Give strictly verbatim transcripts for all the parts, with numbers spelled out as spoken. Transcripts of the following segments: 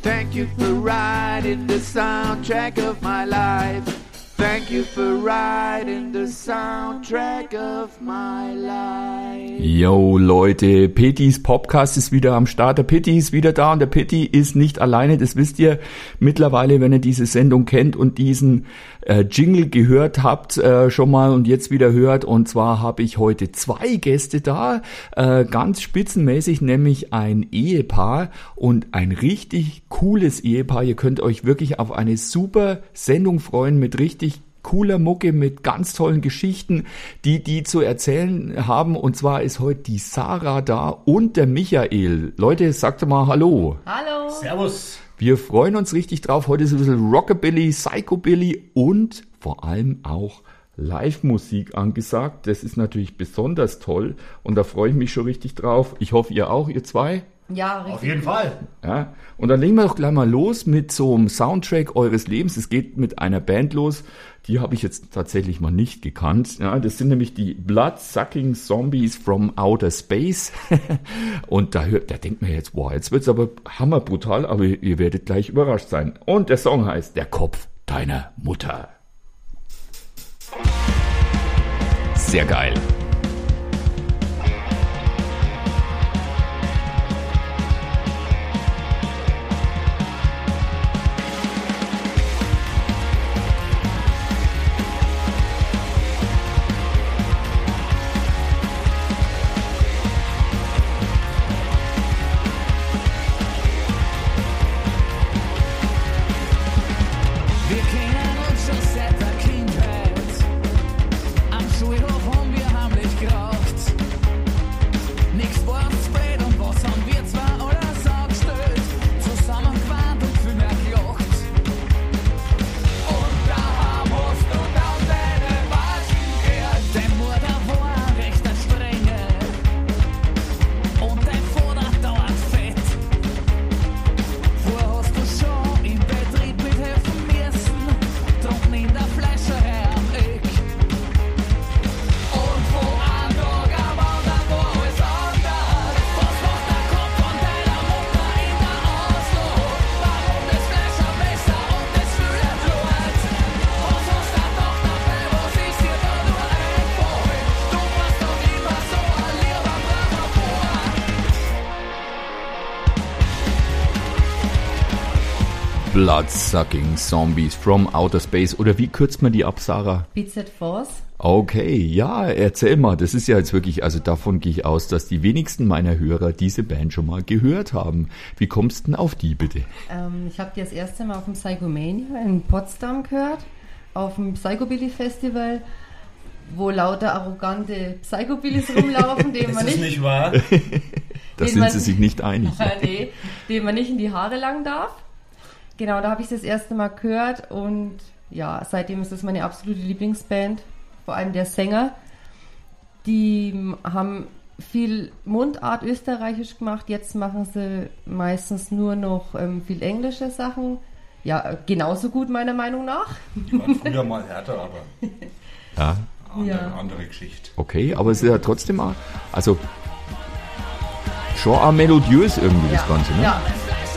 Thank you for writing the soundtrack of my life. Thank you for writing the soundtrack of my life. Yo Leute, Pittys Podcast ist wieder am Start. Der Pitty ist wieder da und der Pitty ist nicht alleine. Das wisst ihr mittlerweile, wenn ihr diese Sendung kennt und diesen äh, Jingle gehört habt äh, schon mal und jetzt wieder hört. Und zwar habe ich heute zwei Gäste da, äh, ganz spitzenmäßig, nämlich ein Ehepaar und ein richtig cooles Ehepaar. Ihr könnt euch wirklich auf eine super Sendung freuen mit richtig cooler Mucke, mit ganz tollen Geschichten, die die zu erzählen haben. Und zwar ist heute die Sarah da und der Michael. Leute, sagt mal Hallo. Hallo. Servus. Wir freuen uns richtig drauf. Heute ist ein bisschen Rockabilly, Psychobilly und vor allem auch Live-Musik angesagt. Das ist natürlich besonders toll und da freue ich mich schon richtig drauf. Ich hoffe, ihr auch, ihr zwei. Ja, richtig. Auf jeden Fall. Ja, und dann legen wir doch gleich mal los mit so einem Soundtrack eures Lebens. Es geht mit einer Band los, die habe ich jetzt tatsächlich mal nicht gekannt. Ja, das sind nämlich die Blood-Sucking Zombies from Outer Space. Und da, hört, da denkt man jetzt, wow, jetzt wird's aber hammerbrutal, aber ihr werdet gleich überrascht sein. Und der Song heißt Der Kopf deiner Mutter. Sehr geil. Blood-Sucking Zombies from Outer Space. Oder wie kürzt man die ab, Sarah? B Z Force. Okay, ja, erzähl mal. Das ist ja jetzt wirklich, also davon gehe ich aus, dass die wenigsten meiner Hörer diese Band schon mal gehört haben. Wie kommst du denn auf die, bitte? Ähm, ich habe die das erste Mal auf dem Psychomania in Potsdam gehört, auf dem Psychobilly Festival, wo lauter arrogante Psychobillys rumlaufen, denen man ist nicht... nicht wahr? Da sind man, sie sich nicht einig. nee, denen man nicht in die Haare langen darf. Genau, da habe ich das erste Mal gehört und ja, seitdem ist das meine absolute Lieblingsband, vor allem der Sänger. Die haben viel Mundart österreichisch gemacht, jetzt machen sie meistens nur noch ähm, viel englische Sachen. Ja, genauso gut meiner Meinung nach. Die waren früher mal härter, aber Ja. andere, Ja. andere Geschichte. Okay, aber es ist ja trotzdem, auch- also schon auch melodiös irgendwie das Ganze, ne? Ja.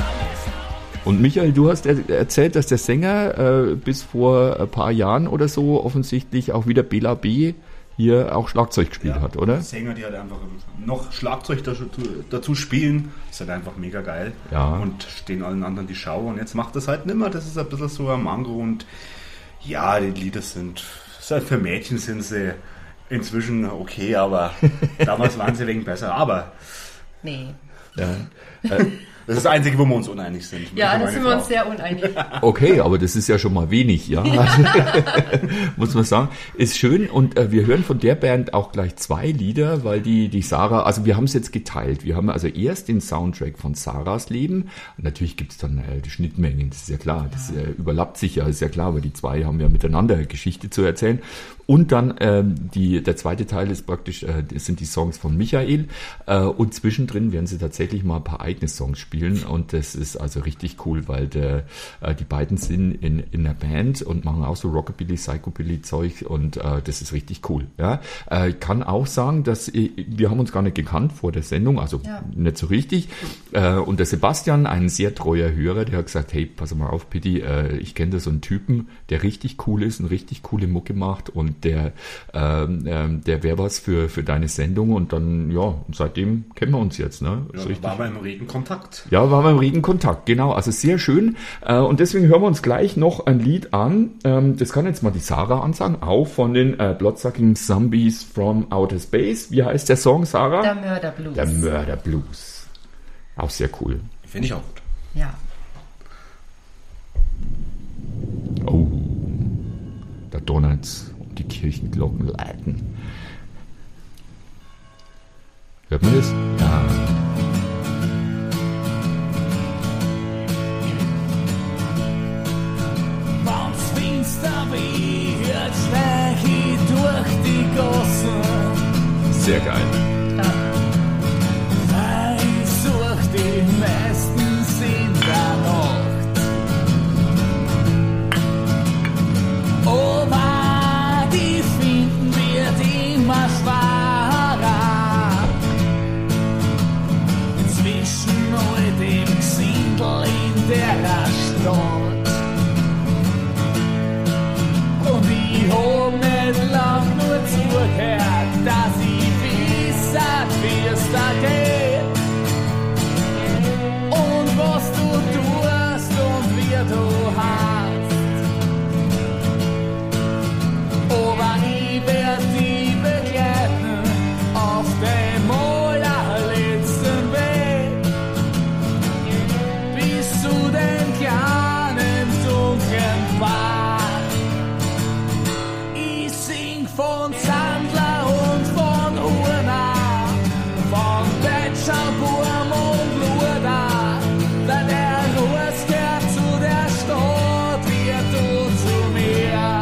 Und Michael, du hast er- erzählt, dass der Sänger äh, bis vor ein paar Jahren oder so offensichtlich auch wieder Bela B. hier auch Schlagzeug gespielt Ja, hat, oder? Sänger, die halt einfach noch Schlagzeug dazu, dazu spielen, ist halt einfach mega geil. Ja. Und stehen allen anderen die Schau. Und jetzt macht das halt nimmer. Das ist ein bisschen so am Mango. Und ja, die Lieder sind, ist halt für Mädchen sind sie inzwischen okay, aber damals waren sie wegen besser. Aber Nee. Ja. das ist das Einzige, wo wir uns uneinig sind. Ja, Meine da sind wir Frau. uns sehr uneinig. Okay, aber das ist ja schon mal wenig, ja. Muss man sagen. Ist schön und äh, wir hören von der Band auch gleich zwei Lieder, weil die, die Sarah, also wir haben es jetzt geteilt. Wir haben also erst den Soundtrack von Sarahs Leben. Natürlich gibt es dann äh, die Schnittmengen, das ist ja klar. Das äh, überlappt sich ja, ist ja klar, weil die zwei haben ja miteinander Geschichte zu erzählen. Und dann ähm, die, der zweite Teil ist praktisch, äh, das sind die Songs von Michael. Äh, und zwischendrin werden sie tatsächlich mal ein paar eigene Songs spielen. Und das ist also richtig cool, weil der, äh, die beiden sind in, in einer Band und machen auch so Rockabilly, Psychobilly-Zeug. Und äh, das ist richtig cool. Ja, äh, ich kann auch sagen, dass ich, wir haben uns gar nicht gekannt vor der Sendung, also ja. nicht so richtig. Äh, und der Sebastian, ein sehr treuer Hörer, der hat gesagt, hey, pass mal auf, Pitti, äh, ich kenne da so einen Typen, der richtig cool ist und richtig coole Mucke macht und der, ähm, ähm, der wäre was für, für deine Sendung. Und dann, ja, seitdem kennen wir uns jetzt. Ne? Ja, so waren wir im regen Kontakt. Ja, waren wir im regen Kontakt, genau. Also sehr schön. Äh, und deswegen hören wir uns gleich noch ein Lied an. Ähm, das kann jetzt mal die Sarah ansagen, auch von den äh, Bloodsucking Zombies from Outer Space. Wie heißt der Song, Sarah? Der Mörderblues. Der Mörderblues. Auch sehr cool. Finde ich auch gut. Ja. Oh, da donnert's und die Kirchenglocken läuten. Hört man das? Ja. Wenn's finster wird, schleich ich durch die Gassen. Sehr geil. Ja. Ich such die meistens in der Nacht. Aber die finden wird immer schwerer. Zwischen all dem Gesindel in der Stadt. Und ich hab nicht lang nur zugehört, dass ich wisse, wie es da geht. Und was du tust und wie du hast. Aber ich werd dich begleiten auf dem allerletzten Weg. Bis zu den kleinen dunklen Bad. Ich sing von Sandler und von Urna, von Betscherburm und Lurda, da der Ruhes gehört zu der Stadt, wie du zu mir.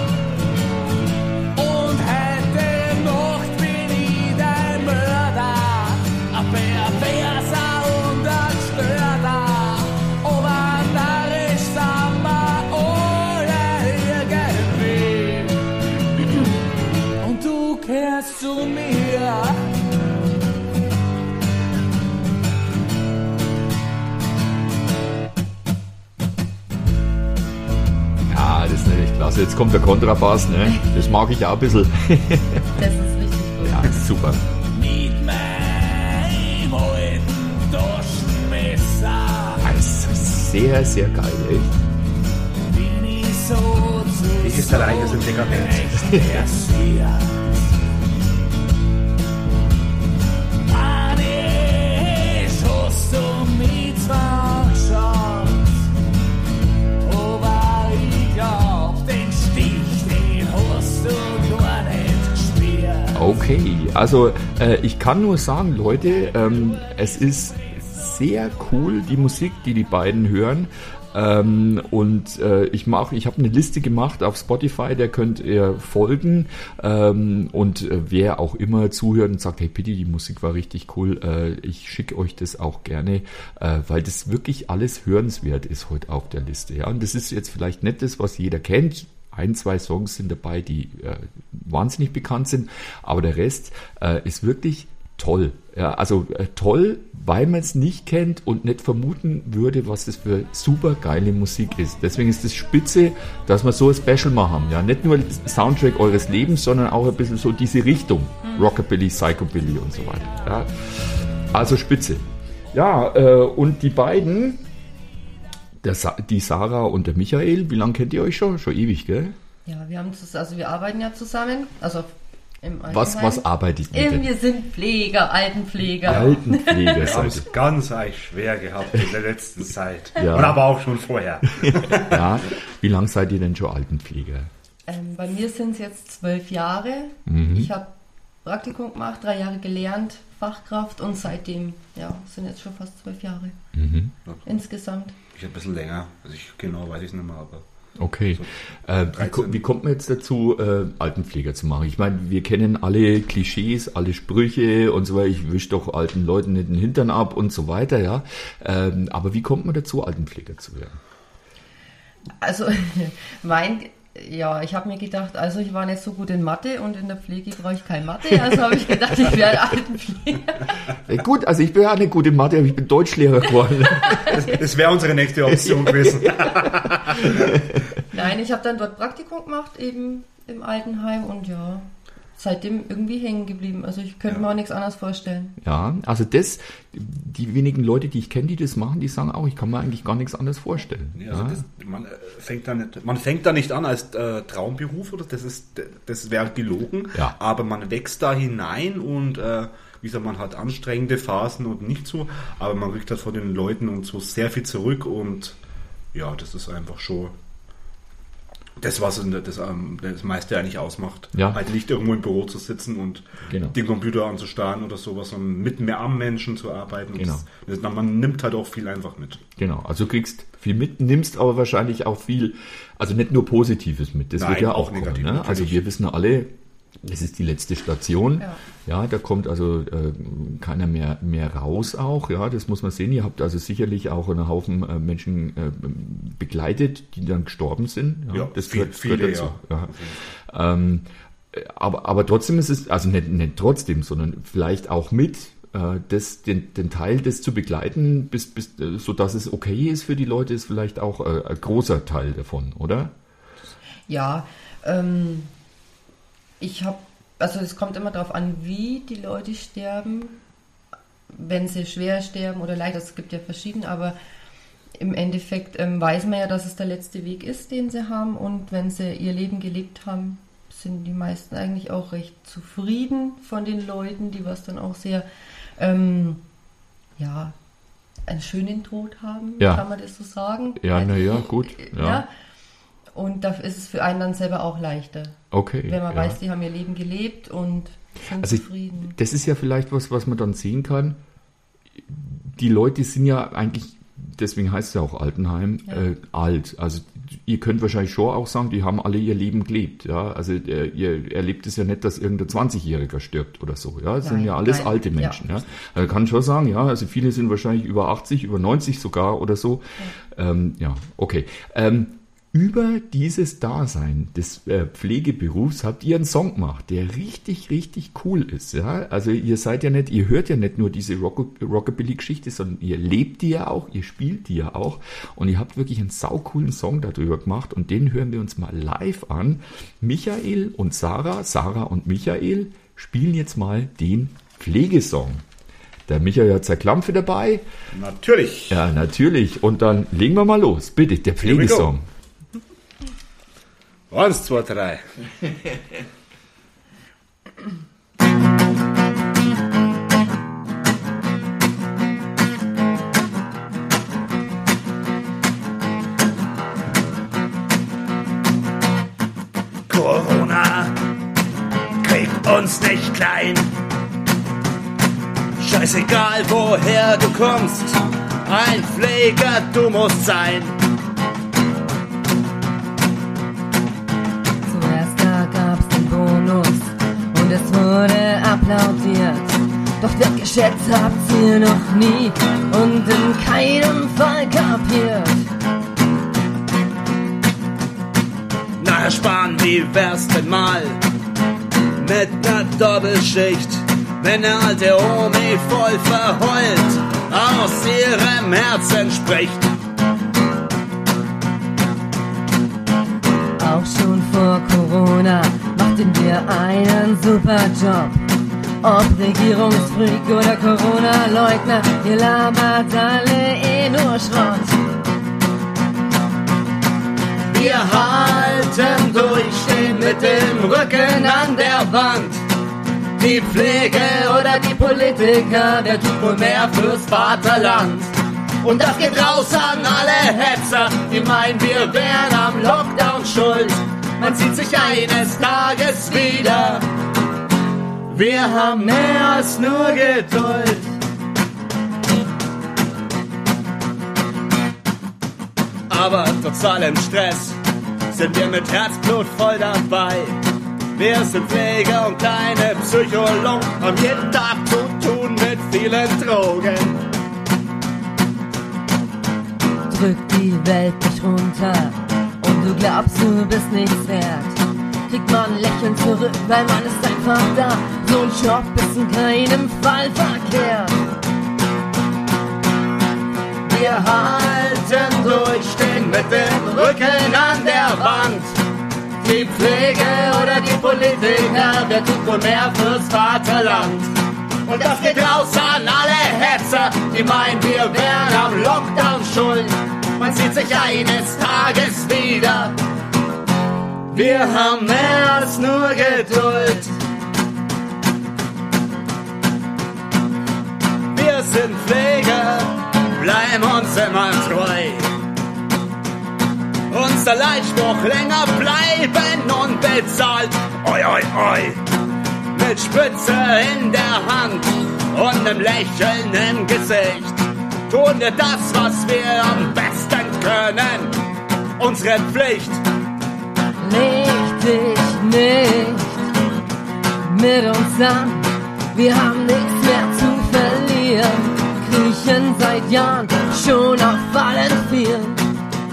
Und heute Nacht bin ich dein Mörder, ein Perverser und ein Störter, aber narrisch sind wir alle irgendwie. Und du kehrst zu mir. Ja, das ist natürlich klasse. Jetzt kommt der Kontrabass, ne? Das mag ich auch ein bisschen. Das ist richtig gut. Ja, super. Mit meinem alten Taschenmesser Also sehr, sehr geil, echt. bin ich so zu Ich ist der Reich, ist ein Dekadent. versiert. Mann, ich hast du mich zwar geschaut, aber ich glaub, den Stich, den hast du gar nicht gespürt. Okay, also äh, ich kann nur sagen, Leute, ähm, es ist sehr cool, die Musik, die die beiden hören. Ähm, und äh, ich mache, ich habe eine Liste gemacht auf Spotify, der könnt ihr folgen. Ähm, und äh, wer auch immer zuhört und sagt, hey Pitti, die Musik war richtig cool, äh, ich schicke euch das auch gerne, äh, weil das wirklich alles hörenswert ist heute auf der Liste. Ja, und das ist jetzt vielleicht nicht das, was jeder kennt. Ein, zwei Songs sind dabei, die äh, wahnsinnig bekannt sind, aber der Rest äh, ist wirklich toll. Ja, also äh, toll, weil man es nicht kennt und nicht vermuten würde, was das für super geile Musik ist. Deswegen ist es spitze, dass wir so ein Special mal haben. Ja, nicht nur Soundtrack eures Lebens, sondern auch ein bisschen so diese Richtung. Rockabilly, Psychobilly und so weiter. Ja, also spitze. Ja, äh, und die beiden, der Sa- die Sarah und der Michael, wie lange kennt ihr euch schon? Schon ewig, gell? Ja, wir haben das, also wir arbeiten ja zusammen, also im Was, Allgemeinen. was arbeitet ihr Eben, denn? wir sind Pfleger, Altenpfleger. Altenpfleger Wir haben seid es ganz euch schwer gehabt in der letzten Zeit. Ja. Und aber auch schon vorher. ihr. Ja. Wie lange seid ihr denn schon Altenpfleger? Ähm, bei mir sind es jetzt zwölf Jahre. Mhm. Ich habe Praktikum gemacht, drei Jahre gelernt, Fachkraft und seitdem, ja, sind jetzt schon fast zwölf Jahre Mhm. insgesamt. Ich ein bisschen länger. Also ich genau weiß ich es nicht mehr, aber Okay. Äh, wie, ko- wie kommt man jetzt dazu, äh, Altenpfleger zu machen? Ich meine, wir kennen alle Klischees, alle Sprüche und so weiter. Ich wisch doch alten Leuten nicht den Hintern ab und so weiter, ja. Ähm, aber wie kommt man dazu, Altenpfleger zu werden? Also mein, ja, ich habe mir gedacht, also ich war nicht so gut in Mathe und in der Pflege brauche ich keine Mathe, also habe ich gedacht, ich werde Altenpfleger. Ja, gut, also ich bin ja nicht gut in Mathe, aber ich bin Deutschlehrer geworden. Das, das wäre unsere nächste Option gewesen. Nein, ich habe dann dort Praktikum gemacht, eben im Altenheim und ja, seitdem irgendwie hängen geblieben. Also ich könnte Ja. mir auch nichts anderes vorstellen. Ja, also das, die wenigen Leute, die ich kenne, die das machen, die sagen auch, ich kann mir eigentlich gar nichts anderes vorstellen. Ja, also Ja. das, man, äh, fängt da nicht, man fängt da nicht an als äh, Traumberuf, oder das ist, das wäre gelogen, Ja. aber man wächst da hinein und äh, wie gesagt, man hat anstrengende Phasen und nicht so, aber man kriegt halt von den Leuten und so sehr viel zurück und ja, das ist einfach schon das, was das, ähm, das meiste eigentlich ausmacht. Ja. Halt nicht irgendwo im Büro zu sitzen und Genau. den Computer anzustarren oder sowas, sondern mit mehr am Menschen zu arbeiten. Und Genau. das, das, man nimmt halt auch viel einfach mit. Genau, also du kriegst viel mit, nimmst aber wahrscheinlich auch viel, also nicht nur Positives mit, das Nein, wird ja auch auch negativ, kommen. Ne? Also natürlich. wir wissen alle, es ist die letzte Station. Ja. Ja, da kommt also äh, keiner mehr, mehr raus auch. Ja, das muss man sehen. Ihr habt also sicherlich auch einen Haufen äh, Menschen äh, begleitet, die dann gestorben sind. Ja, Ja, das viel- gehört, viele, gehört dazu. ja. Ja. Ähm, aber, aber trotzdem ist es, also nicht, nicht trotzdem, sondern vielleicht auch mit, äh, das, den, den Teil, das zu begleiten, bis, bis, äh, so dass es okay ist für die Leute, ist vielleicht auch äh, ein großer Teil davon, oder? Ja, ähm, ich habe, also es kommt immer darauf an, wie die Leute sterben, wenn sie schwer sterben oder leicht, es gibt ja verschiedene, aber im Endeffekt ähm, weiß man ja, dass es der letzte Weg ist, den sie haben, und wenn sie ihr Leben gelebt haben, sind die meisten eigentlich auch recht zufrieden von den Leuten, die was dann auch sehr, ähm, ja, einen schönen Tod haben, Ja. kann man das so sagen? Ja, na ja, gut, ja. Ja. Und da ist es für einen dann selber auch leichter. Okay. Wenn man ja. weiß, die haben ihr Leben gelebt und sind Also ich, zufrieden. das ist ja vielleicht was, was man dann sehen kann. Die Leute sind ja eigentlich, deswegen heißt es ja auch Altenheim, Ja. äh, alt. Also ihr könnt wahrscheinlich schon auch sagen, die haben alle ihr Leben gelebt. Ja, also äh, ihr erlebt es ja nicht, dass irgendein zwanzigjähriger stirbt oder so. Ja, das sind Nein, ja alles nein, alte Menschen. Ja. Also kann schon sagen, ja, also viele sind wahrscheinlich über achtzig, über neunzig sogar oder so. Ja, ähm, ja okay. Ähm, Über dieses Dasein des äh, Pflegeberufs habt ihr einen Song gemacht, der richtig, richtig cool ist. Ja? Also ihr seid ja nicht, ihr hört ja nicht nur diese Rock- Rockabilly-Geschichte, sondern ihr lebt die ja auch, ihr spielt die ja auch. Und ihr habt wirklich einen saucoolen Song darüber gemacht und den hören wir uns mal live an. Michael und Sarah, Sarah und Michael spielen jetzt mal den Pflegesong. Der Michael hat seine Klampfe dabei. Natürlich. Ja, natürlich. Und dann legen wir mal los. Bitte, der Here we go. Pflegesong. Eins, zwei, drei. Corona kriegt uns nicht klein. Scheißegal woher du kommst, ein Pfleger du musst sein. Zuerst da gab's den Bonus und es wurde applaudiert. Doch wird geschätzt, habt's ihr noch nie und in keinem Fall kapiert. Na Herr Spahn, wie wär's denn mal mit ner Doppelschicht, wenn der alte Omi voll verheult aus ihrem Herzen spricht. Auch schon vor Corona machten wir einen super Job. Ob Regierungsfreak oder Corona-Leugner, ihr labert alle eh nur Schrott. Wir halten durch, stehen mit dem Rücken an der Wand. Die Pflege oder die Politiker, der tut wohl mehr fürs Vaterland. Und das geht raus an alle Hetzer, die meinen, wir wären am Lockdown schuld. Man sieht sich eines Tages wieder. Wir haben mehr als nur Geduld. Aber trotz allem Stress sind wir mit Herzblut voll dabei. Wir sind Pfleger und kleine Psychologen, haben jeden Tag zu tun mit vielen Drogen. Drück die Welt nicht runter und du glaubst, du bist nichts wert. Kriegt man ein Lächeln zurück, weil man ist einfach da. So ein Job ist in keinem Fall verkehrt. Wir halten durch, stehen mit dem Rücken an der Wand. Die Pflege oder die Politiker, wer tut wohl mehr fürs Vaterland? Und das geht raus an alle Hetzer, die meinen, wir wären am Lockdown schuld. Man sieht sich eines Tages wieder. Wir haben mehr als nur Geduld. Wir sind Pfleger, bleiben uns immer treu. Unser Leitspruch länger bleiben und bezahlt. Oi, oi, oi. Mit Spitze in der Hand und einem Lächeln im Gesicht. Tun wir das, was wir am besten können. Unsere Pflicht. Leg dich nicht mit uns an. Wir haben nichts mehr zu verlieren. Kriechen seit Jahren schon auf allen Vieren.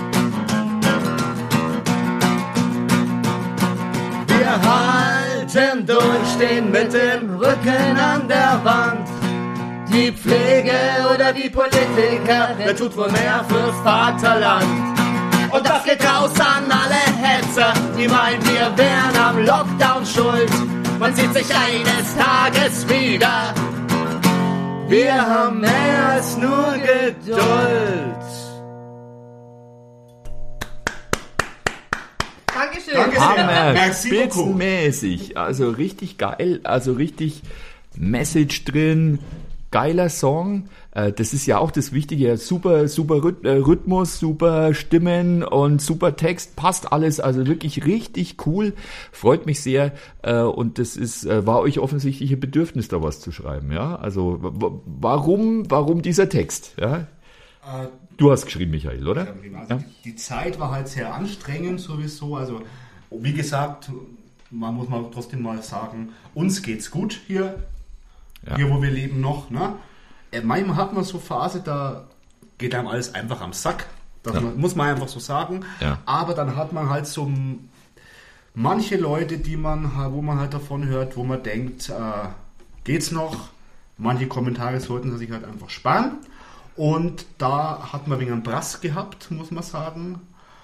Wir halten durch, stehen mit dem Rücken an der Wand. Die Pflege oder die Politiker, wer tut wohl mehr fürs Vaterland? Und das geht raus an alle Hetzer, die meinen, wir wären am Lockdown schuld. Man sieht sich eines Tages wieder. Wir haben mehr als nur Geduld. Dankeschön. Danke. Hammer, Merci beaucoup. spitzenmäßig. Also richtig geil, also richtig Message drin. Geiler Song. Äh, das ist ja auch das Wichtige. Super, super Rhyth- äh, Rhythmus, super Stimmen und super Text. Passt alles. Also wirklich richtig cool. Freut mich sehr. Äh, und das ist, äh, war euch offensichtlich ein Bedürfnis, da was zu schreiben. Ja, also w- warum, warum dieser Text? Ja? Äh, Du hast geschrieben, Michael, oder? Also Ja. die Zeit war halt sehr anstrengend sowieso. Also wie gesagt, man muss mal trotzdem mal sagen, uns geht's gut hier, Ja. hier wo wir leben noch. Ne? Äh, Manchmal hat man so Phase, da geht einem alles einfach am Sack. Das Ja. man, muss man einfach so sagen. Ja. Aber dann hat man halt so m- manche Leute, die man, ha- wo man halt davon hört, wo man denkt, äh, geht's noch? Manche Kommentare sollten sie sich halt einfach sparen. Und da hat man wegen einen Brass gehabt, muss man sagen.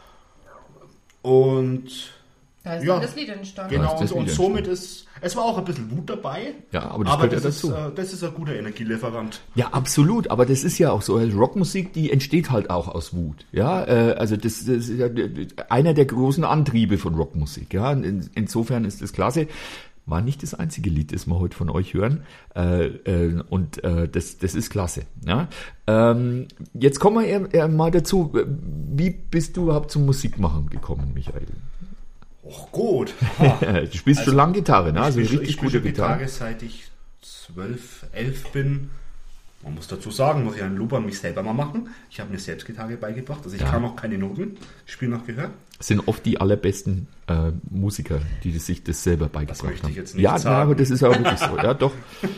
Und Da ist Ja. dann das Lied entstanden. genau, ist das und, und wieder somit ist, es war auch ein bisschen Wut dabei. Ja, aber das gehört ja das dazu. Ist, äh, das ist ein guter Energielieferant. Ja, absolut. Aber das ist ja auch so. Rockmusik, die entsteht halt auch aus Wut. Ja, äh, also das, das ist ja einer der großen Antriebe von Rockmusik. Ja, In, insofern ist das klasse. War nicht das einzige Lied, das wir heute von euch hören. Äh, äh, und äh, das, das ist klasse. Ja? Ähm, jetzt kommen wir eher, eher mal dazu. Wie bist du überhaupt zum Musikmachen gekommen, Michael? Och gut. Du spielst schon lange Gitarre, ne? Also ich spiele, richtig ich spiele gute schon Gitarre. Gitarre, seit ich zwölf, elf bin. Man muss dazu sagen, muss ich einen Lob an mich selber mal machen. Ich habe mir selbst Gitarre beigebracht. Also ich Ja. kann noch keine Noten. Ich spiele nach Gehör. Sind oft die allerbesten äh, Musiker, die sich das selber beigebracht Das möchte haben. ich jetzt nicht ja, sagen. na, aber das ist auch wirklich so. Ja, doch.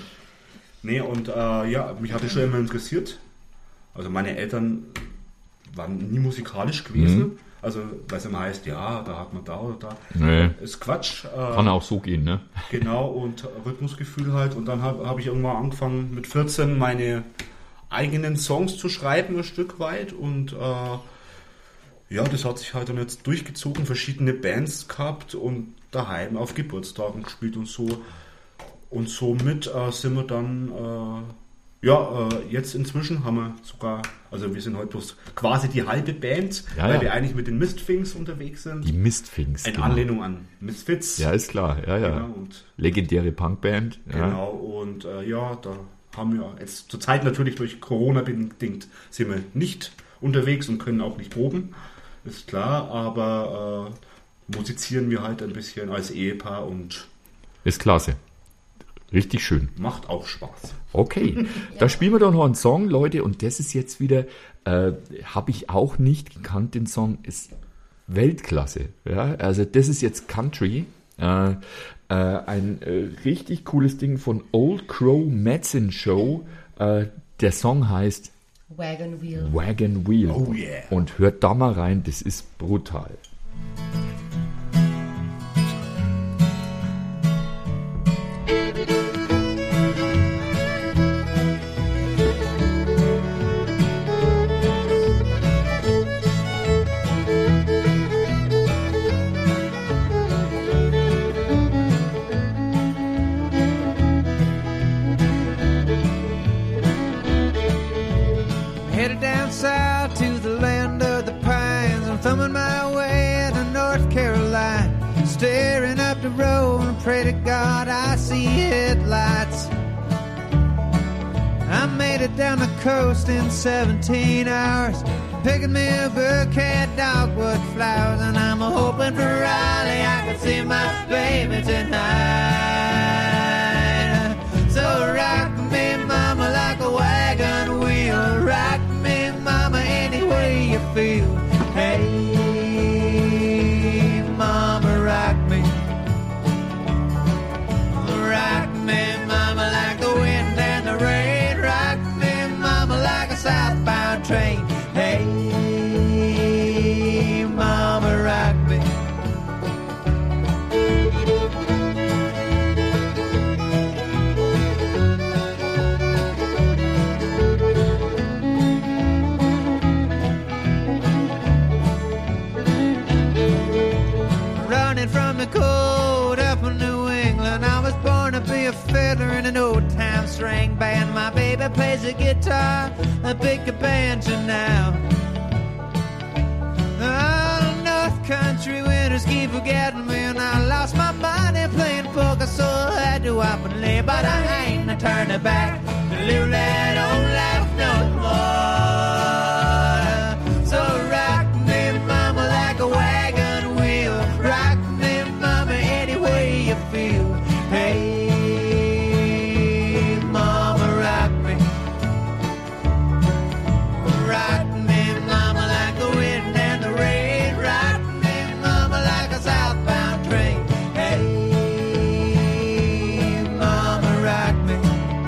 Nee, und äh, ja, mich hat das schon immer interessiert. Also meine Eltern waren nie musikalisch gewesen. Mhm. Also, weil es immer heißt, ja, da hat man da oder da. Nee. Ist Quatsch. Äh, Kann auch so gehen, ne? Genau, und Rhythmusgefühl halt. Und dann habe hab ich irgendwann angefangen, mit vierzehn meine eigenen Songs zu schreiben, ein Stück weit. Und äh, ja, das hat sich halt dann jetzt durchgezogen, verschiedene Bands gehabt und daheim auf Geburtstagen gespielt und so. Und somit äh, sind wir dann, äh, ja, äh, jetzt inzwischen haben wir sogar, also wir sind heute bloß quasi die halbe Band, Ja, weil ja. wir eigentlich mit den Mistfinks unterwegs sind. Die Mistfinks. In genau. Anlehnung an Misfits. Ja, ist klar. Ja, ja. Genau, und Legendäre Punkband. Ja. Genau, und äh, ja, da haben wir jetzt zur Zeit natürlich durch Corona bedingt sind wir nicht unterwegs und können auch nicht proben, ist klar, aber äh, musizieren wir halt ein bisschen als Ehepaar und Ist klasse. Richtig schön. macht auch Spaß. Okay, da spielen wir doch noch einen Song, Leute, und das ist jetzt wieder, äh, habe ich auch nicht gekannt, den Song, ist Weltklasse. Ja, also das ist jetzt Country. Äh, äh, ein äh, richtig cooles Ding von Old Crow Medicine Show. Äh, der Song heißt Wagon Wheel. Wagon Wheel. Oh yeah. Und hört da mal rein, das ist brutal. Headed down south to the land of the pines. I'm thumbing my way to North Carolina. Staring up the road and pray to God I see headlights. I made it down the coast in seventeen hours. Picking me a bouquet of dogwood flowers. And I'm hoping for Raleigh I can see my baby tonight. So rock me, mama, like a wagon wheel. Rock me, mama, any way you feel. Hey, mama, rock me. Rock me, mama, like the wind and the rain. Rock me, mama, like a southbound train. Hey, mama, rock me. Running from the cold up in New England. I was born to be a fiddler in an old time string band. My baby plays the guitar, I pick a banjo now. Oh, North Country winters keep forgetting me, and I lost my mind in playing poker, so I had to up and lay. But I ain't a turning back to live that old life no more. So rock me, mama, like a wagon wheel. Rock me, mama, any way you feel. Hey, mama, rock me. Rock me, mama, like the wind and the rain. Rock me, mama, like a southbound train. Hey, mama, rock me.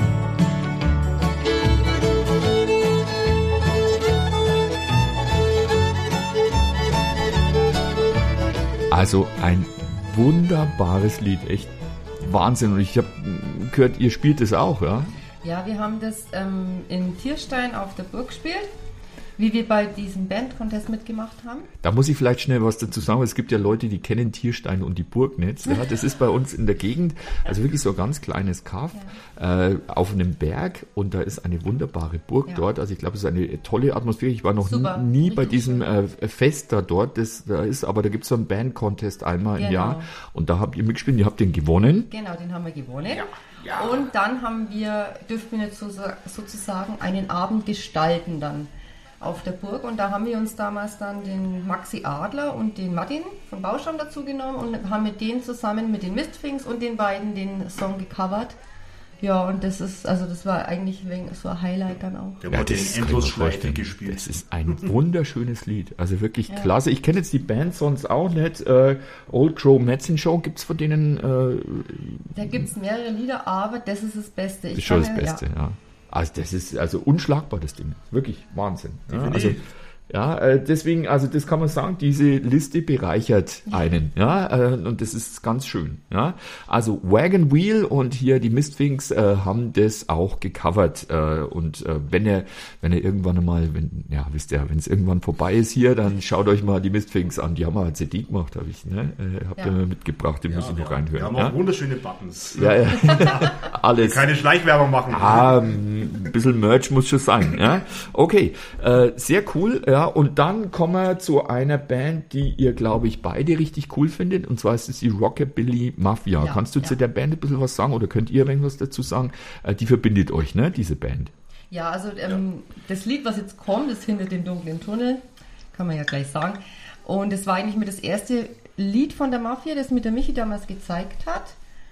Also ein wunderbares Lied, echt Wahnsinn. Und ich habe gehört, ihr spielt es auch, ja? Ja, wir haben das ähm, in Tierstein auf der Burg gespielt, wie wir bei diesem Band-Contest mitgemacht haben. Da muss ich vielleicht schnell was dazu sagen. Es gibt ja Leute, die kennen Tierstein und die Burg nicht. Ja, das ist bei uns in der Gegend, also wirklich so ein ganz kleines Kaff ja. äh, auf einem Berg, und da ist eine wunderbare Burg ja. dort. Also ich glaube, es ist eine tolle Atmosphäre. Ich war noch Super, nie bei diesem äh, Fest da dort. Das, da ist, aber da gibt es so einen Band-Contest einmal genau. im Jahr, und da habt ihr mitgespielt, ihr habt den gewonnen. Genau, den haben wir gewonnen. Ja. Ja. Und dann haben wir, dürfen wir jetzt so, sozusagen einen Abend gestalten dann auf der Burg, und da haben wir uns damals dann den Maxi Adler und den Martin von Baustamm dazu genommen und haben mit denen zusammen mit den Mistfinks und den beiden den Song gecovert. Ja, und das ist, also das war eigentlich so ein Highlight dann auch. Der ja, wurde das in Endlosschleife gespielt. Das ist ein wunderschönes Lied, also wirklich ja. klasse. Ich kenne jetzt die Band sonst auch nicht. Äh, Old Crow Medicine Show, gibt es von denen? Äh, da gibt es mehrere Lieder, aber das ist das Beste. Ich das ist schon das kann, Beste, ja. ja. Also das ist also unschlagbar, das Ding. Wirklich Wahnsinn. Ja, Definitiv. also Ja, äh, deswegen, also das kann man sagen, diese Liste bereichert einen, ja, äh, und das ist ganz schön, ja. Also Wagon Wheel und hier die Mistfinks äh, haben das auch gecovert, äh, und äh, wenn ihr, wenn ihr irgendwann einmal, wenn, ja, wisst ihr, wenn es irgendwann vorbei ist hier, dann schaut euch mal die Mistfinks an, die haben mal eine C D gemacht, habe ich, ne, äh, habt ihr Ja. mal mitgebracht, den Ja, muss ich noch ja. reinhören. Wir haben ja? auch wunderschöne Buttons. Ja, ja. Alles. Keine Schleichwerbung machen. Ah, ein bisschen Merch muss schon sein, ja. Okay, äh, sehr cool, ja. Und dann kommen wir zu einer Band, die ihr, glaube ich, beide richtig cool findet. Und zwar ist es die Rockabilly Mafia. Ja, Kannst du ja. zu der Band ein bisschen was sagen oder könnt ihr irgendwas dazu sagen? Äh, die verbindet euch, ne, diese Band. Ja, also ähm, das Lied, was jetzt kommt, ist Hinter dem dunklen Tunnel, kann man ja gleich sagen. Und es war eigentlich mit das erste Lied von der Mafia, das mir der Michi damals gezeigt hat.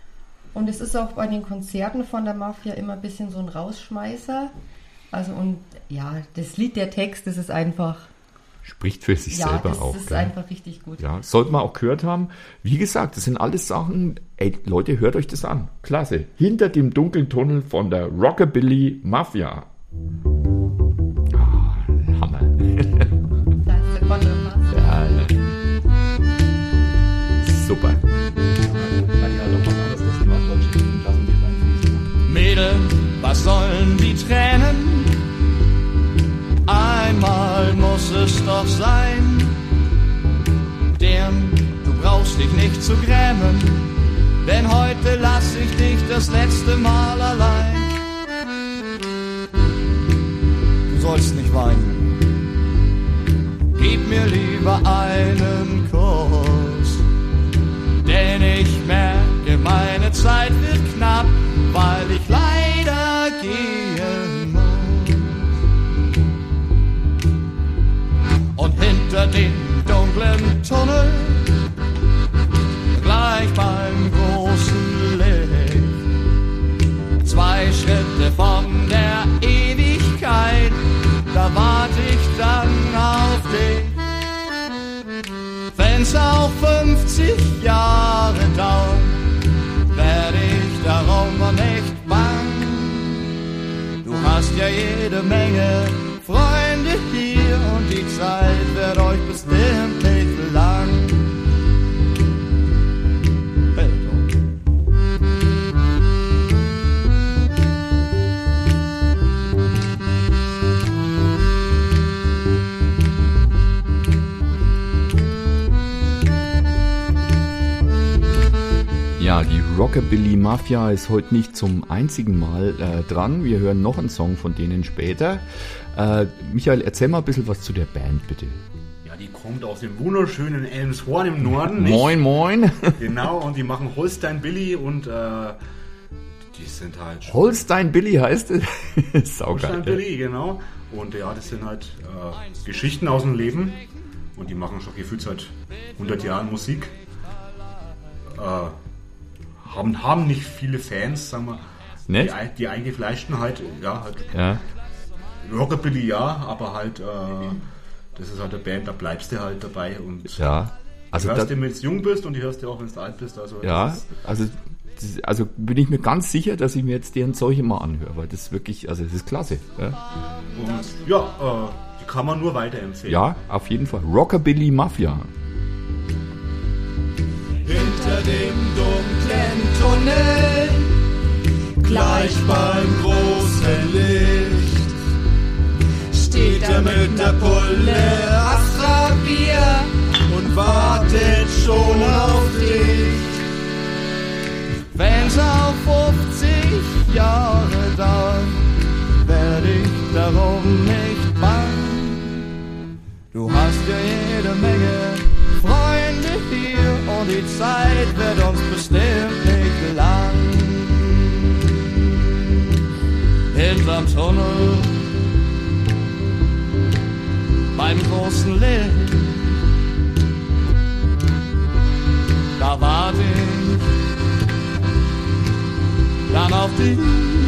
Und es ist auch bei den Konzerten von der Mafia immer ein bisschen so ein Rausschmeißer. Also und ja, das Lied, der Text, das ist einfach Spricht für sich Ja, selber das auch. ist gell? einfach richtig gut. Ja, sollte man auch gehört haben. Wie gesagt, das sind alles Sachen, ey, Leute, hört euch das an. Klasse. Hinter dem dunklen Tunnel von der Rockabilly Mafia. Ah, Hammer. Das ist der Kontrabass. Ja, ja. Super. Mädel, was sollen die Tränen? Einmal muss es doch sein. Dirn, du brauchst dich nicht zu grämen, denn heute lass ich dich das letzte Mal allein. Du sollst nicht weinen, gib mir lieber einen Kuss, denn ich merke, meine Zeit wird knapp, weil ich leider gehen muss. Und hinter dem dunklen Tunnel, gleich beim großen Licht, zwei Schritte von der Ewigkeit, da warte ich dann auf dich. Wenn's auch fünfzig Jahre dauert, werde ich darum nicht bang. Du hast ja jede Menge Freunde hier und die Zeit wird euch bestimmt nicht lang. Hey, Ja, die Rockabilly Mafia ist heute nicht zum einzigen Mal äh, dran. Wir hören noch einen Song von denen später. Äh, Michael, erzähl mal ein bisschen was zu der Band, bitte. Ja, die kommt aus dem wunderschönen Elmshorn im Norden. Nicht? Moin, moin. Genau, und die machen Holstein Billy und äh, die sind halt... Holstein Billy heißt es. Saugeil. Holstein Billy, genau. Und ja, das sind halt äh, Geschichten aus dem Leben. Und die machen schon gefühlt seit hundert Jahren Musik. Äh, haben, haben nicht viele Fans, sagen wir. Nett? Die, die eingefleischten halt, ja, halt Ja. Rockabilly ja, aber halt, äh, das ist halt eine Band, da bleibst du halt dabei und Ja. Also du hörst da, den, wenn du jung bist und die hörst du auch, wenn du alt bist. Also ja, das ist, also, das- also bin ich mir ganz sicher, dass ich mir jetzt deren Zeug immer anhöre, weil das ist wirklich, also das ist klasse. Ja, und ja, äh, die kann man nur weiterempfehlen. ja, auf jeden Fall. Rockabilly Mafia. hinter dem dunklen Tunnel, gleich beim großen Licht, steht er mit der Pulle Astra Bier und wartet schon auf dich. Wenn's auch fünfzig Jahre dauert, werde ich darum nicht bang. Du hast ja jede Menge Freunde hier und die Zeit wird uns bestimmt nicht lang. Hinterm Tunnel, beim großen Licht, da warte ich dann auf dich.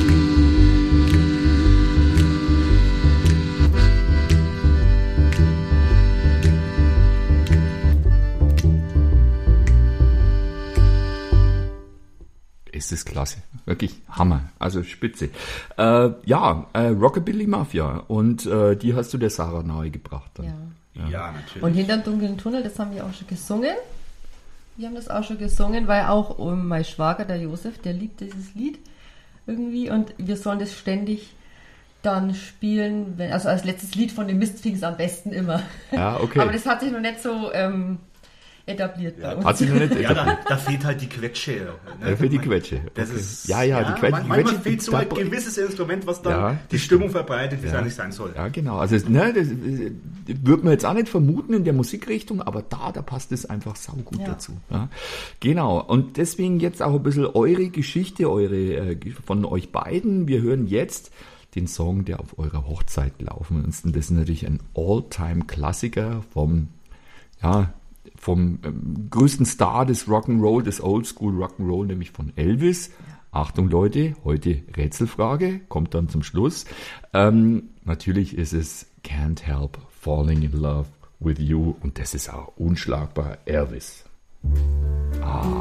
Ist das klasse. Wirklich Hammer. Also spitze. Äh, ja, äh, Rockabilly Mafia. Und äh, die hast du der Sarah nahegebracht. Dann. Ja. Ja, natürlich. Und hinterm dunklen Tunnel, das haben wir auch schon gesungen. Wir haben das auch schon gesungen, weil auch um, mein Schwager, der Josef, der liebt dieses Lied irgendwie und wir sollen das ständig dann spielen, wenn, also als letztes Lied von den Mistfings am besten immer. Ja, okay. Aber das hat sich noch nicht so ähm, etabliert bei uns. Hat sich noch nicht ja, da, da fehlt halt die Quetsche. Ne? Ja, für die Quetsche. Das Okay. ist, Ja, ja, die Quetsche- man- die Manchmal Quetsche- fehlt so da- ein gewisses Instrument, was dann Ja, die Stimmung verbreitet, wie es eigentlich sein soll. Ja, genau. Also ne, das äh, würde man jetzt auch nicht vermuten in der Musikrichtung, aber da, da passt es einfach saugut Ja. dazu. Ja. Genau. Und deswegen jetzt auch ein bisschen eure Geschichte, eure äh, von euch beiden. Wir hören jetzt den Song, der auf eurer Hochzeit laufen ist. Und das ist natürlich ein All-Time-Klassiker vom, ja, vom ähm, größten Star des Rock'n'Roll, des Oldschool Rock'n'Roll, nämlich von Elvis. Achtung Leute, heute Rätselfrage, kommt dann zum Schluss. Ähm, natürlich ist es Can't Help Falling in Love with You. Und das ist auch unschlagbar. Elvis. Ah.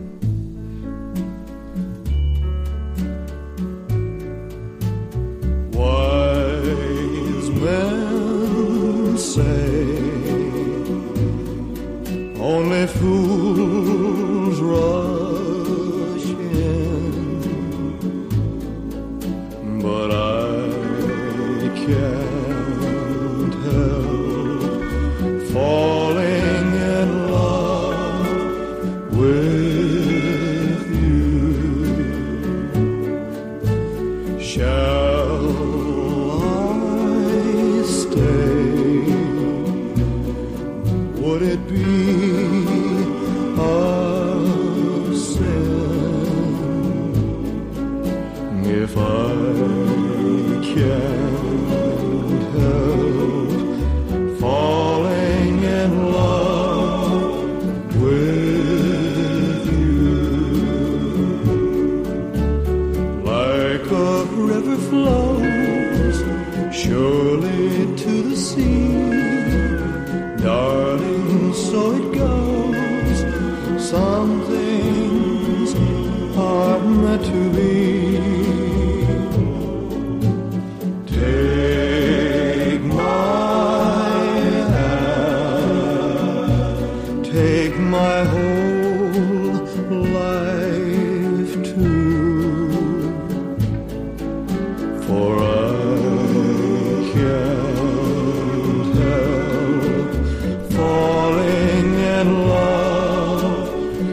Wise men say only fools rush in, but I can't help falling in love with you. Shall I stay? Would it be a sin if I can't help falling in love with you? Like a river flows surely to the sea, darling, so it goes. Some things are meant to be. Take my hand, take my whole life too, for I can't help falling in love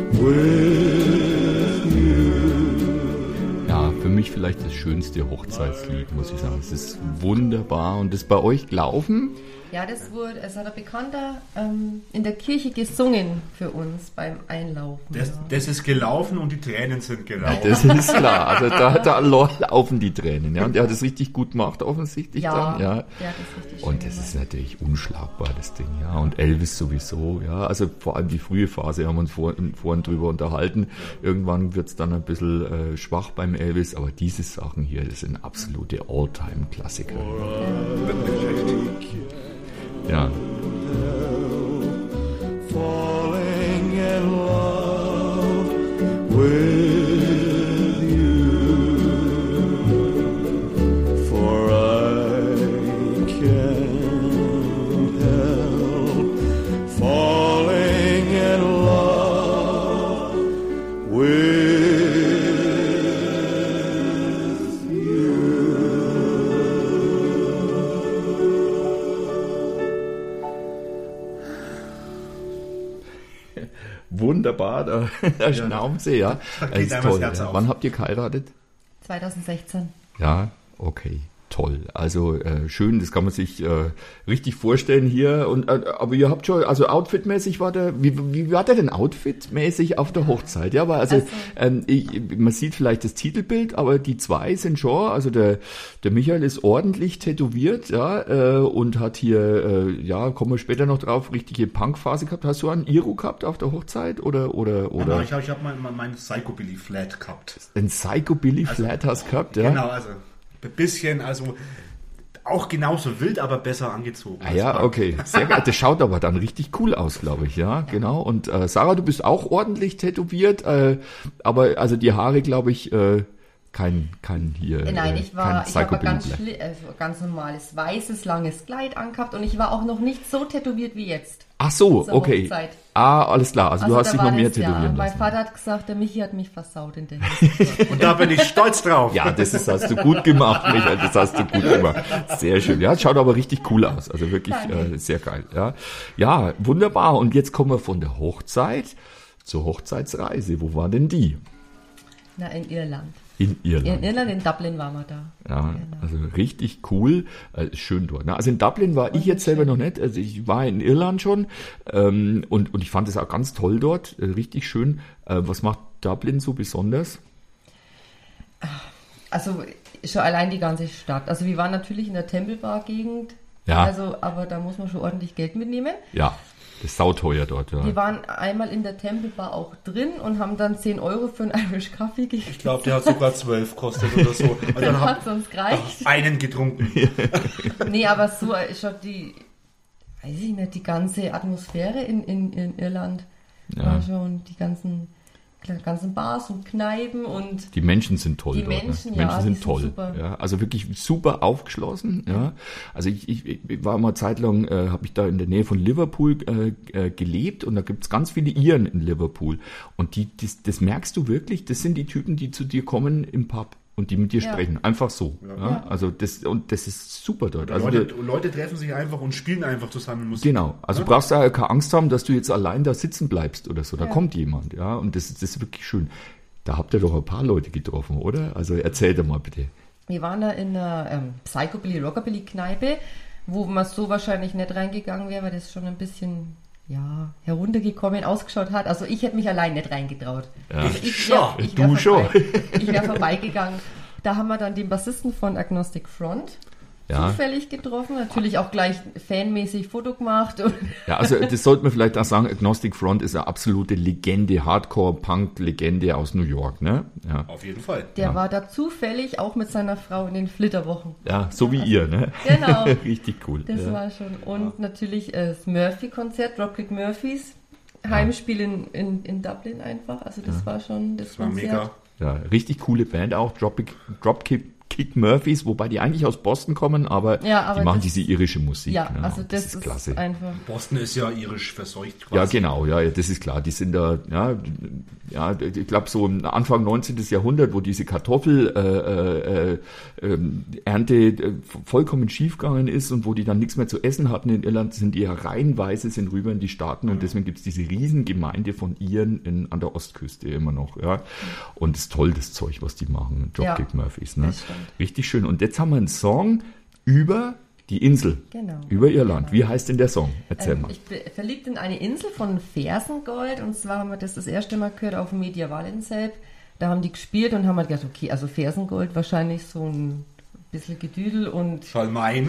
with you. Ja, für mich vielleicht das schönste Hochzeitslied, muss ich sagen. Es ist wunderbar. Und das bei euch gelaufen? Ja, das wurde, es hat ein Bekannter ähm, in der Kirche gesungen für uns beim Einlaufen. Das, ja. das ist gelaufen und die Tränen sind gelaufen. Das ist klar. Also da, da laufen die Tränen. Ja. Und der hat es richtig gut gemacht, offensichtlich. Ja, dann, ja. der hat das richtig schön Und das gemacht. ist natürlich unschlagbar, das Ding. Ja. Und Elvis sowieso. Ja. Also vor allem die frühe Phase haben wir uns vor, vorhin drüber unterhalten. Irgendwann wird es dann ein bisschen äh, schwach beim Elvis. Aber diese Sachen hier, das sind absolute All-Time-Klassiker. Ja. Falling in love with you, for I can't help falling in love with Wunderbar, da, da schnauben sie, ja. Da Das geht ist einem das toll. Herz Ja. auf. Wann habt ihr geheiratet? zwanzig sechzehn. Ja, okay, toll. Also äh, schön, das kann man sich äh, richtig vorstellen hier. Und äh, aber ihr habt schon, also outfitmäßig war der, wie, wie war der denn outfitmäßig auf der Hochzeit? Ja, aber also, Also- ähm, ich, man sieht vielleicht das Titelbild, aber die zwei sind schon, also der der Michael ist ordentlich tätowiert, ja, äh, und hat hier, äh, ja, kommen wir später noch drauf, richtige Punkphase gehabt. Hast du einen Iro gehabt auf der Hochzeit oder oder Oder? oder Ich habe ich hab mein, mein, mein Psychobilly Flat gehabt. ein Psychobilly Flat hast gehabt, ja? Genau, also ein bisschen, also auch genauso wild, aber besser angezogen. Ah als ja, Punk. okay. Sehr geil. Das schaut aber dann richtig cool aus, glaube ich, ja, genau. Und äh, Sarah, du bist auch ordentlich tätowiert, äh, aber also die Haare, glaube ich, äh, kein, kein hier. Nein, äh, ich war, kein ich habe ein ganz, Psychobilly. schli- äh, ganz normales weißes, langes Kleid angehabt und ich war auch noch nicht so tätowiert wie jetzt. Ach so, zur okay. Hochzeit. Ah, alles klar. Also, du hast da dich war noch mehr das, ja, tätowieren mein lassen. Vater hat gesagt, der Michi hat mich versaut in der Hinsicht. Und da bin ich stolz drauf. Ja, das ist, hast du gut gemacht, Michael, das hast du gut gemacht. Sehr schön. Ja, es schaut aber richtig cool aus. Also wirklich Danke. äh, sehr geil. Ja. ja, wunderbar. Und jetzt kommen wir von der Hochzeit zur Hochzeitsreise. Wo war denn die? Na, in Irland. In Irland. In Irland, in Dublin waren wir da. Ja, Genau. also richtig cool, äh, schön dort. Ne? Also in Dublin war ich jetzt selber noch nicht, also ich war in Irland schon ähm, und, und ich fand es auch ganz toll dort, äh, richtig schön. Äh, was macht Dublin so besonders? Also schon allein die ganze Stadt. Also wir waren natürlich in der Tempelbar-Gegend. Ja. Also, aber da muss man schon ordentlich Geld mitnehmen. Ja, das ist sauteuer dort. Ja. Wir waren einmal in der Tempelbar auch drin und haben dann zehn Euro für einen Irish Coffee gegeben. Ich glaube, der hat sogar zwölf kostet oder so. Und dann Hat hab uns gereicht. einen getrunken. Nee, aber so ist schon die... weiß ich nicht, die ganze Atmosphäre in, in, in Irland Ja. war schon, die ganzen, ganzen Bars und Kneipen und Die Menschen sind toll. Die dort, Menschen, ne? ja, Menschen die sind sind toll. super. Ja, also wirklich super aufgeschlossen. Ja. Also ich, ich, ich war mal zeitlang, äh, habe ich da in der Nähe von Liverpool äh, äh, gelebt und da gibt's ganz viele Iren in Liverpool. Und die, das, das merkst du wirklich, das sind die Typen, die zu dir kommen im Pub und die mit dir Ja. sprechen. Einfach so. Ja. Ja. Also das, und das ist super dort. Also Leute, du- Leute treffen sich einfach und spielen einfach zusammen Musik. Genau, also Ja? du brauchst da keine Angst haben, dass du jetzt allein da sitzen bleibst oder so. Da Ja. kommt jemand, ja, und das, das ist wirklich schön. Da habt ihr doch ein paar Leute getroffen, oder? Also erzähl doch mal bitte. wir waren da in einer ähm, Psychobilly-Rockabilly-Kneipe, wo man so wahrscheinlich nicht reingegangen wäre, weil das schon ein bisschen ja, heruntergekommen ausgeschaut hat. Also ich hätte mich allein nicht reingetraut. Ja. Also ich Schon. wär, ich Du wär schon. vorbei, ich wäre vorbeigegangen. Da haben wir dann den Bassisten von Agnostic Front Ja. zufällig getroffen. Natürlich auch gleich fanmäßig Foto gemacht. Und Ja, also das sollte man vielleicht auch sagen, Agnostic Front ist eine absolute Legende, Hardcore-Punk-Legende aus New York, ne? Ja, Auf jeden Fall. der Ja. war da zufällig auch mit seiner Frau in den Flitterwochen. ja so wie ihr, ne? Genau. Richtig cool. Das ja. war schon. Und natürlich äh, das Murphy-Konzert, Dropkick Murphys. Heimspiel in, in, in Dublin einfach. Also das war schon das, Das war Konzert. mega. Ja, richtig coole Band auch, Dropkick, Dropkick Kick Murphys, wobei die eigentlich aus Boston kommen, aber, Ja, aber die machen das- diese irische Musik. Ja, ne? also das, ist ist, klasse. einfach. Boston ist ja irisch verseucht quasi. Ja, genau, ja, ja, das ist klar. Die sind da, ja, ja, ich glaube so im Anfang neunzehnten. Jahrhundert, wo diese Kartoffelernte äh, äh, ähm, Ernte, äh, vollkommen schiefgegangen ist und wo die dann nichts mehr zu essen hatten in Irland, sind die ja reihenweise sind rüber in die Staaten und deswegen gibt's diese Riesengemeinde von Iren in, an der Ostküste immer noch. Ja, und es ist toll, das Zeug, was die machen, Dropkick Ja, Murphys. Ne? das stimmt. Richtig schön. Und jetzt haben wir einen Song über die Insel, Genau. über Irland. Wie heißt denn der Song? Erzähl Ähm, mal. ich bin verliebt in eine Insel von Fersengold und zwar haben wir das das erste Mal gehört auf dem Mediaval in Selb. Da haben die gespielt und haben wir gedacht, okay, also Fersengold wahrscheinlich so ein bisschen Gedüdel und Schalmein.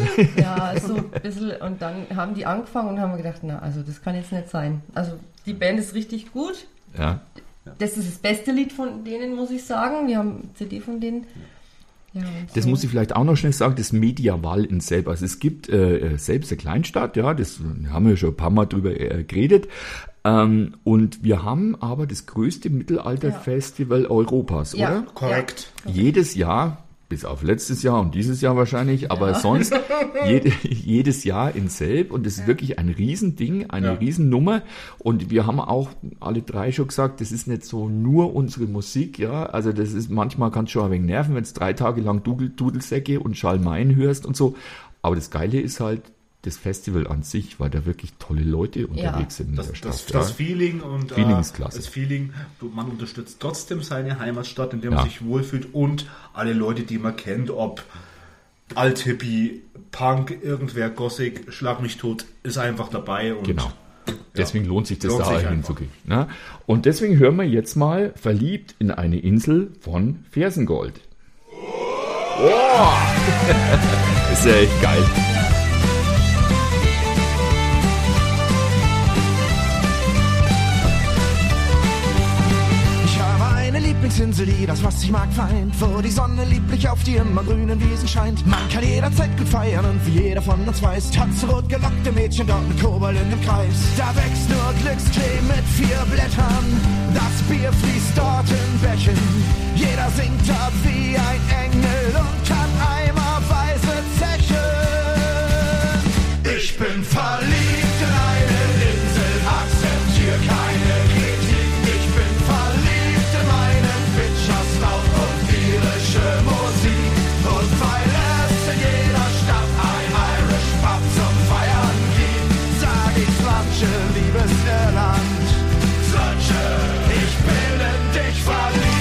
ja, so ein bisschen und dann haben die angefangen und haben wir gedacht, na, also das kann jetzt nicht sein. Also die Band ist richtig gut. Ja. Das ist das beste Lied von denen, muss ich sagen. Wir haben eine C D von denen. Ja, und Das so. muss ich vielleicht auch noch schnell sagen, das Mediaval in Selb. Also es gibt äh, selbst eine Kleinstadt, ja, das haben wir schon ein paar Mal drüber äh, geredet. Ähm, und wir haben aber das größte Mittelalterfestival Europas, Ja. oder? Korrekt. Jedes Jahr, bis auf letztes Jahr und dieses Jahr wahrscheinlich, aber sonst jede, jedes Jahr in Selb und das ist wirklich ein Riesending, eine Ja. Riesennummer und wir haben auch alle drei schon gesagt, das ist nicht so nur unsere Musik, ja, also das ist, manchmal kann es schon ein wenig nerven, wenn du drei Tage lang Dudel, Dudelsäcke und Schalmeien hörst und so, aber das Geile ist halt das Festival an sich, weil da wirklich tolle Leute unterwegs sind in Das, der Stadt. das, ja. das Feeling und Feeling äh, ist klasse. das Feeling, du- man unterstützt trotzdem seine Heimatstadt, in der Ja. man sich wohlfühlt und alle Leute, die man kennt, ob Alt-Hippie, Punk, irgendwer, Gothic, Schlag mich tot, ist einfach dabei. Und Genau. Deswegen lohnt sich das Lohnt da sich einfach. hinzugehen. Ne? Und deswegen hören wir jetzt mal Verliebt in eine Insel von Fersengold. Oh! Ist ja echt geil. Ich habe eine Lieblingsinsel, die das, was ich mag, vereint, wo die Sonne lieblich auf die immer grünen Wiesen scheint. Man kann jederzeit gut feiern und wie jeder von uns weiß, tanzen rot gelockte Mädchen dort mit Kobold in dem Kreis. Da wächst nur Glücksklee mit vier Blättern, das Bier fließt dort in Bächen. Jeder singt dort wie ein Engel und kann eimerweise zechen. Ich bin verliebt in eine Insel, akzeptiere keine Kritik. Ich bin verliebt in meinen Pitchers Laut und irische Musik. Und weil es in jeder Stadt ein Irish Pub zum Feiern gibt, sag ich Slatsche, liebes Irland. Slatsche, ich bin in dich verliebt.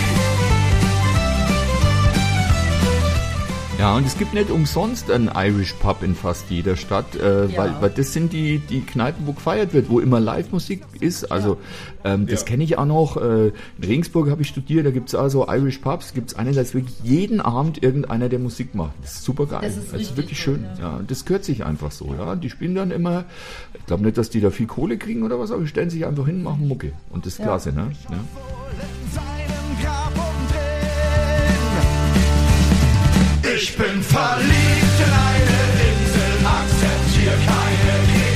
Ja, und es gibt nicht umsonst einen Irish Pub in fast jeder Stadt, äh, Ja. weil, weil das sind die, die Kneipen, wo gefeiert wird, wo immer Live-Musik ist. Also ähm, das Ja. kenne ich auch noch. Äh, in Regensburg habe ich studiert, da gibt es also Irish Pubs. Gibt es einen, da ist wirklich jeden Abend irgendeiner, der Musik macht. Das ist super geil. Das ist richtig wirklich cool, schön. ja. Ja, und das gehört sich einfach so. Ja, die spielen dann immer. Ich glaube nicht, dass die da viel Kohle kriegen oder was, aber die stellen sich einfach hin, machen Mucke. Und das ist Ja. klasse, ne? Ja. in seinem Grab umdrehen. Ich bin verliebt in eine Insel, akzeptiere keine Kritik.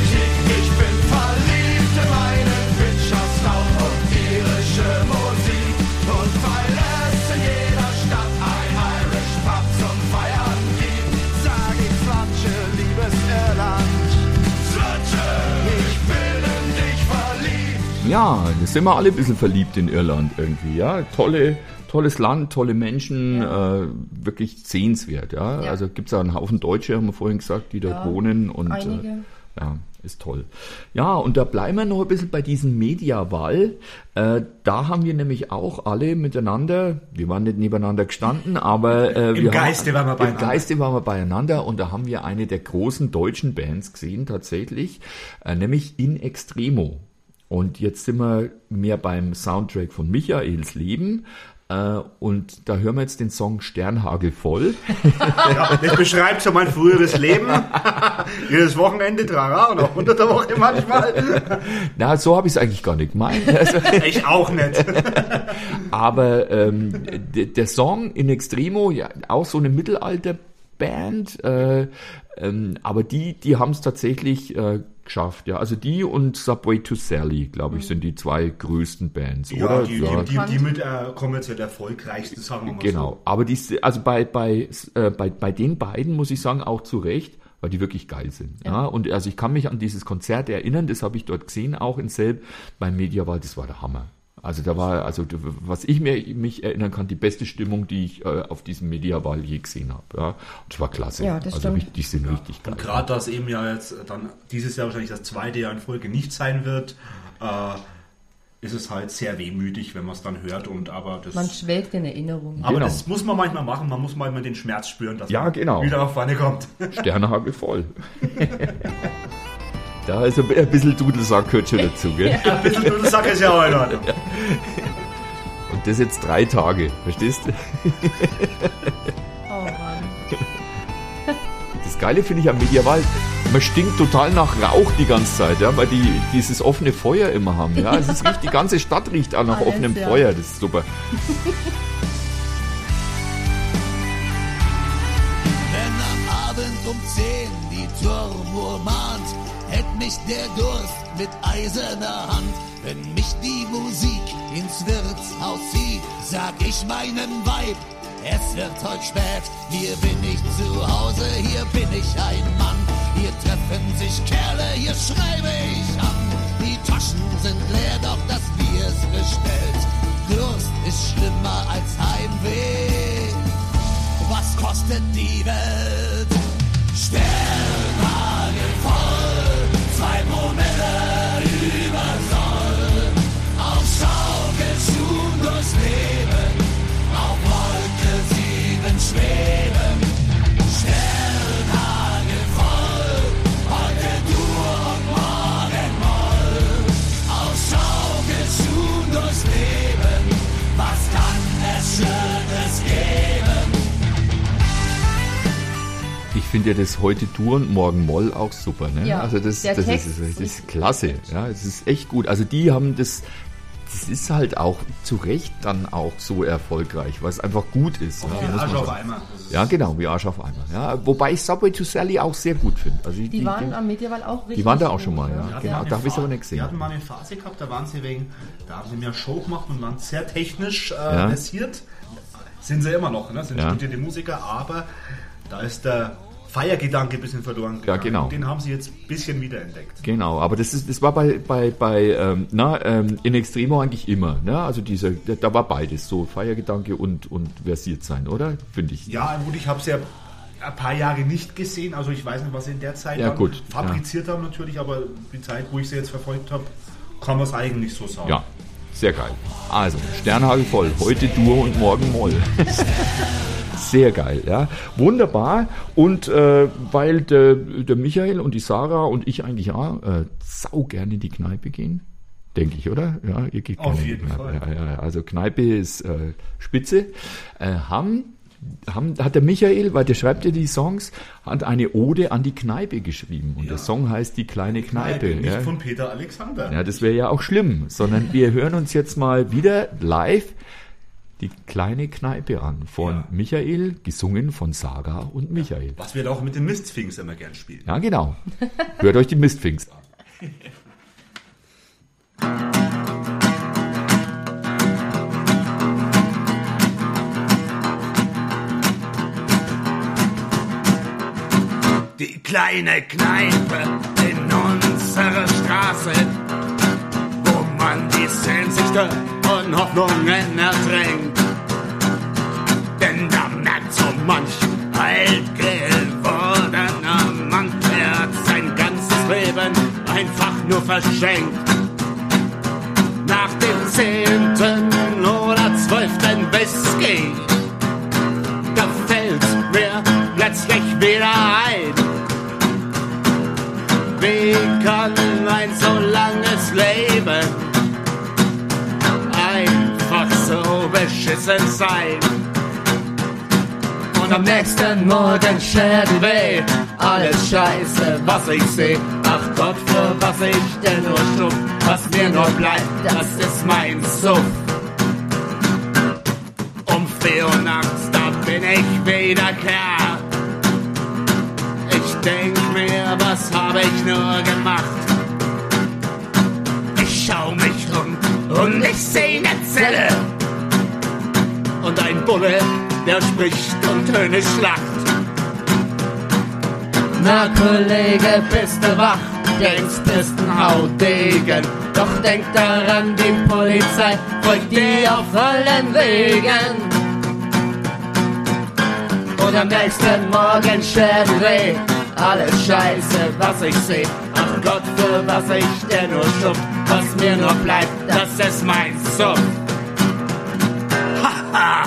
Ja, da sind wir alle ein bisschen verliebt in Irland irgendwie, ja. Tolle, tolles Land, tolle Menschen, ja. äh, wirklich sehenswert, ja. ja. Also gibt's da einen Haufen Deutsche, haben wir vorhin gesagt, die dort ja, wohnen und einige. Äh, ja, ist toll. Ja, und da bleiben wir noch ein bisschen bei diesem Mediawahl. Äh, da haben wir nämlich auch alle miteinander, wir waren nicht nebeneinander gestanden, aber äh, Im wir Geiste haben, waren wir beieinander. Im Geiste waren wir beieinander und da haben wir eine der großen deutschen Bands gesehen tatsächlich, äh, nämlich In Extremo. Und jetzt sind wir mehr beim Soundtrack von Michaels Leben. Und da hören wir jetzt den Song Sternhagel voll. Ja, das beschreibt so mein früheres Leben. Jedes Wochenende, trara, und auch unter der Woche manchmal. Na, so habe ich es eigentlich gar nicht gemeint. Also, ich auch nicht. Aber ähm, der, der Song In Extremo, ja, auch so eine Mittelalterband, äh, ähm, aber die, die haben es tatsächlich äh, geschafft, ja. Also die und Subway to Sally, glaube ich, sind die zwei größten Bands, ja, oder? Die, ja, die, die, die mit äh, kommerziell erfolgreichsten, sagen wir mal genau. so. Aber die, also bei, bei, äh, bei, bei den beiden muss ich sagen, auch zu Recht, weil die wirklich geil sind. Ja. ja. Und also ich kann mich an dieses Konzert erinnern, das habe ich dort gesehen, auch in Selb beim Mediawahl, das war der Hammer. Also da war, also was ich mir mich erinnern kann, die beste Stimmung, die ich äh, auf diesem Mediawahl je gesehen habe. Ja, und das war klasse. Ja, das also stimmt. die sind ja. richtig geil. Und gerade dass eben ja jetzt dann dieses Jahr wahrscheinlich das zweite Jahr in Folge nicht sein wird, äh, ist es halt sehr wehmütig, wenn man es dann hört. Und aber das, man schwelgt in Erinnerung. Aber genau. das muss man manchmal machen. Man muss manchmal den Schmerz spüren, dass ja, man genau. wieder auf vorne kommt. Sternhagel voll. Da ist ein bisschen Dudelsack gehört schon dazu, gell? Ja, ein bisschen Dudelsack ist ja auch in Ordnung. Und das jetzt drei Tage, verstehst du? Oh Mann. Das Geile finde ich am Mediawahl, man stinkt total nach Rauch die ganze Zeit, ja, weil die dieses offene Feuer immer haben. Ja, es ist richtig, die ganze Stadt riecht auch nach Alles, offenem ja. Feuer, das ist super. Wenn am Abend um zehn die Turmuhr mahnt, hält mich der Durst mit eiserner Hand. Wenn mich die Musik ins Wirtshaus zieht, sag ich meinem Weib, es wird heute spät. Hier bin ich zu Hause, hier bin ich ein Mann. Hier treffen sich Kerle, hier schreibe ich an. Die Taschen sind leer, doch das Bier ist bestellt. Durst ist schlimmer als Heimweh. Was kostet die Welt? Sternhagel voll, zwei Promille über Soll. Auf Schaukelschuhen durchs Leben, auf Wolke sieben schweben. Sternhagel voll, heute Dur und morgen Moll. Auf Schaukelschuhen durchs Leben, was kann es Schönes geben? Ich finde ja das heute Dur und morgen Moll auch super. Ne? Ja, also das, der das, Text ist, das, ist, das ist ist klasse. Ja, es ist echt gut. Also die haben das, das ist halt auch zu Recht dann auch so erfolgreich, weil es einfach gut ist. Ja, Wie muss man Arsch auf sagen. Eimer. Das ist- Ja, genau, wie Arsch auf Eimer. Ja, wobei ich Subway to Sally auch sehr gut finde. Also die, Die waren am Mediawahl auch richtig. die waren da auch gut, schon mal, ja. Die hatten Genau, eine da habe ich es Fa- aber nicht Die gesehen. hatten mal eine Phase gehabt, da waren sie wegen, da haben sie mehr Show gemacht und waren sehr technisch äh, Ja. versiert. Sind sie immer noch, ne? Sind Ja. studierte Musiker, aber da ist der Feiergedanke ein bisschen verloren gegangen. Ja, genau. Den haben sie jetzt ein bisschen wiederentdeckt. Genau, aber das ist, das war bei, bei, bei ähm, na, ähm, in Extremo eigentlich immer, ne? Also diese, da, da war beides, so Feiergedanke und, und versiert sein, oder? Finde ich. Ja, gut, ich habe es ja ein paar Jahre nicht gesehen, also ich weiß nicht, was sie in der Zeit Ja, dann gut, fabriziert haben natürlich, aber die Zeit, wo ich sie jetzt verfolgt habe, kann man es eigentlich so sagen. Ja, sehr geil. Also, Sternhagel voll, heute Dur und morgen Moll. Sehr geil, ja. Wunderbar. Und äh, weil der, der Michael und die Sarah und ich eigentlich auch äh, sau gerne in die Kneipe gehen, denke ich, oder? Ja, ihr geht Auf gerne in die jeden Kneipe. Fall. Ja, ja, also Kneipe ist äh, spitze. Äh, haben, haben, hat der Michael, weil der schreibt ja die Songs, hat eine Ode an die Kneipe geschrieben. Und Ja. der Song heißt Die kleine Kneipe. Kneipe, nicht ja. von Peter Alexander. Ja, das wäre ja auch schlimm, sondern wir hören uns jetzt mal wieder live die kleine Kneipe an von Ja. Michael, gesungen von Sarah und Michael. Was wir da auch mit den Mistfinks immer gern spielen. Ja, genau. Hört euch die Mistfinks an. Die kleine Kneipe in unserer Straße, wo man man die Sehnsüchte und Hoffnungen ertränkt. Denn da merkt so manch alt gewordener Mann, er hat sein ganzes Leben einfach nur verschenkt. Nach dem zehnten oder zwölften Whisky, da fällt mir plötzlich wieder ein, wie kann ein so langes Leben einfach so beschissen sein? Und am nächsten Morgen Schädelweh, alles Scheiße, was ich seh. Ach Gott, für was ich denn nur schub, was mir nur bleibt, das ist mein Suff. Um vier Uhr nachts, da bin ich wieder klar. Ich denk mir, was hab ich nur gemacht? Ich schau mich um und ich seh ne Zelle und ein Bulle, der spricht und Töne schlacht. Na Kollege, bist du wach, denkst bist ein Haudegen, doch denk daran, die Polizei folgt dir auf allen Wegen. Und am nächsten Morgen Schädelweh, alles Scheiße, was ich seh. Ach Gott, für was ich denn nur schub, was mir nur bleibt, das ist mein Suff. Haha!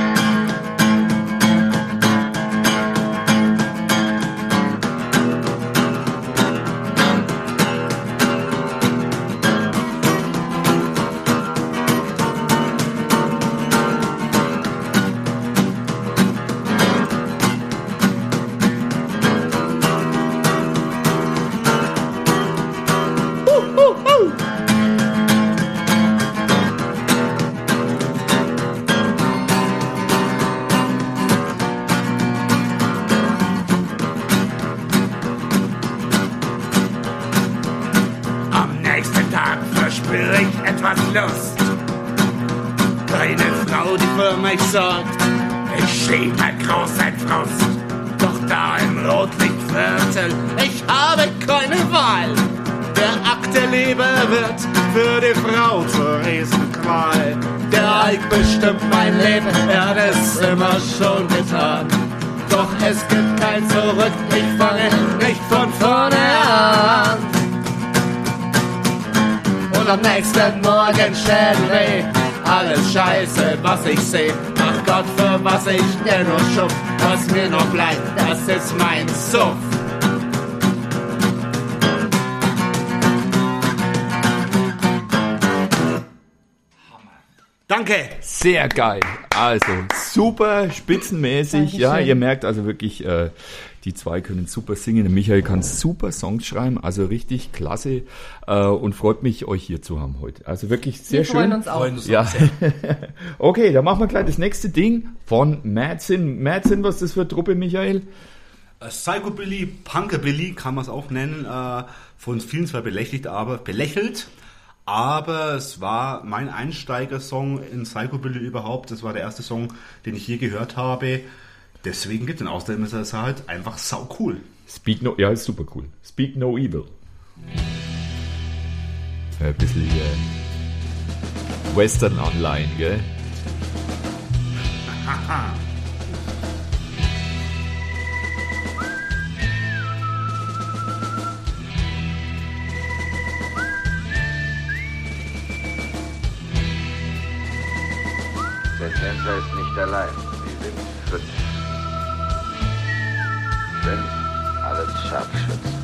Lust. Keine Frau, die für mich sorgt. Ich schieb ein großer Frust. Doch da im Rotlichtviertel, ich habe keine Wahl. Der Akt der Liebe wird für die Frau zur Riesenqual. Der Eik bestimmt mein Leben, er hat es immer schon getan. Doch es gibt kein Zurück, ich fange nicht von vorne an. Und am nächsten Morgen Schädelweh, alles Scheiße, was ich seh. Ach Gott, für was ich denn nur schub, was mir noch bleibt, das ist mein Suff. Danke. Sehr geil. Also super spitzenmäßig. Dankeschön. Ja, ihr merkt also wirklich, äh, die zwei können super singen. Der Michael kann super Songs schreiben. Also richtig klasse. Äh, und freut mich, euch hier zu haben heute. Also wirklich sehr Wir schön. freuen uns auch. Freuen uns Ja. auch sehr. Okay, dann machen wir gleich das nächste Ding von Madsen. Madsen, was ist das für eine Truppe, Michael? Äh, Psychobilly, Punkabilly kann man es auch nennen. Äh, von vielen zwar belächelt, aber belächelt. Aber es war mein Einsteigersong in Psychobilly überhaupt. Das war der erste Song, den ich je gehört habe. Deswegen gibt es den. Außerdem ist er halt einfach sau cool. Speak No, ja, ist super cool. Speak No Evil. Ja, ein bisschen äh, Western online, gell? Der Tänzer ist nicht allein. Sie sind fünf. Fünf, alles Scharfschützen.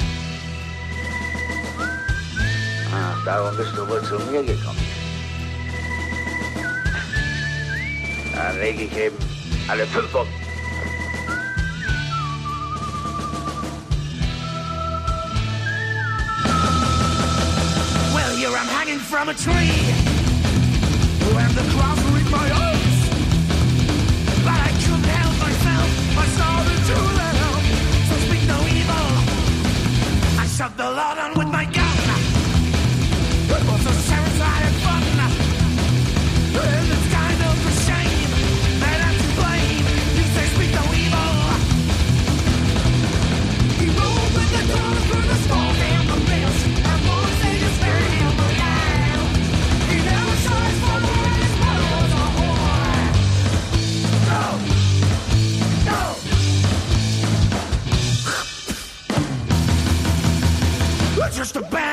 Ah, darum bist du wohl zu mir gekommen. Dann lege ich eben alle fünf um. Well, here I'm hanging from a tree. When the clouds reach my eyes, but I couldn't help myself. I started to let out, so speak no evil. I shot the Lord on with my gun. It was a suicide fun, and it's kind of a shame that I'm to blame. You say speak no evil. He rolled with the dawn through the smoke and the mist, and more say just very hell alive.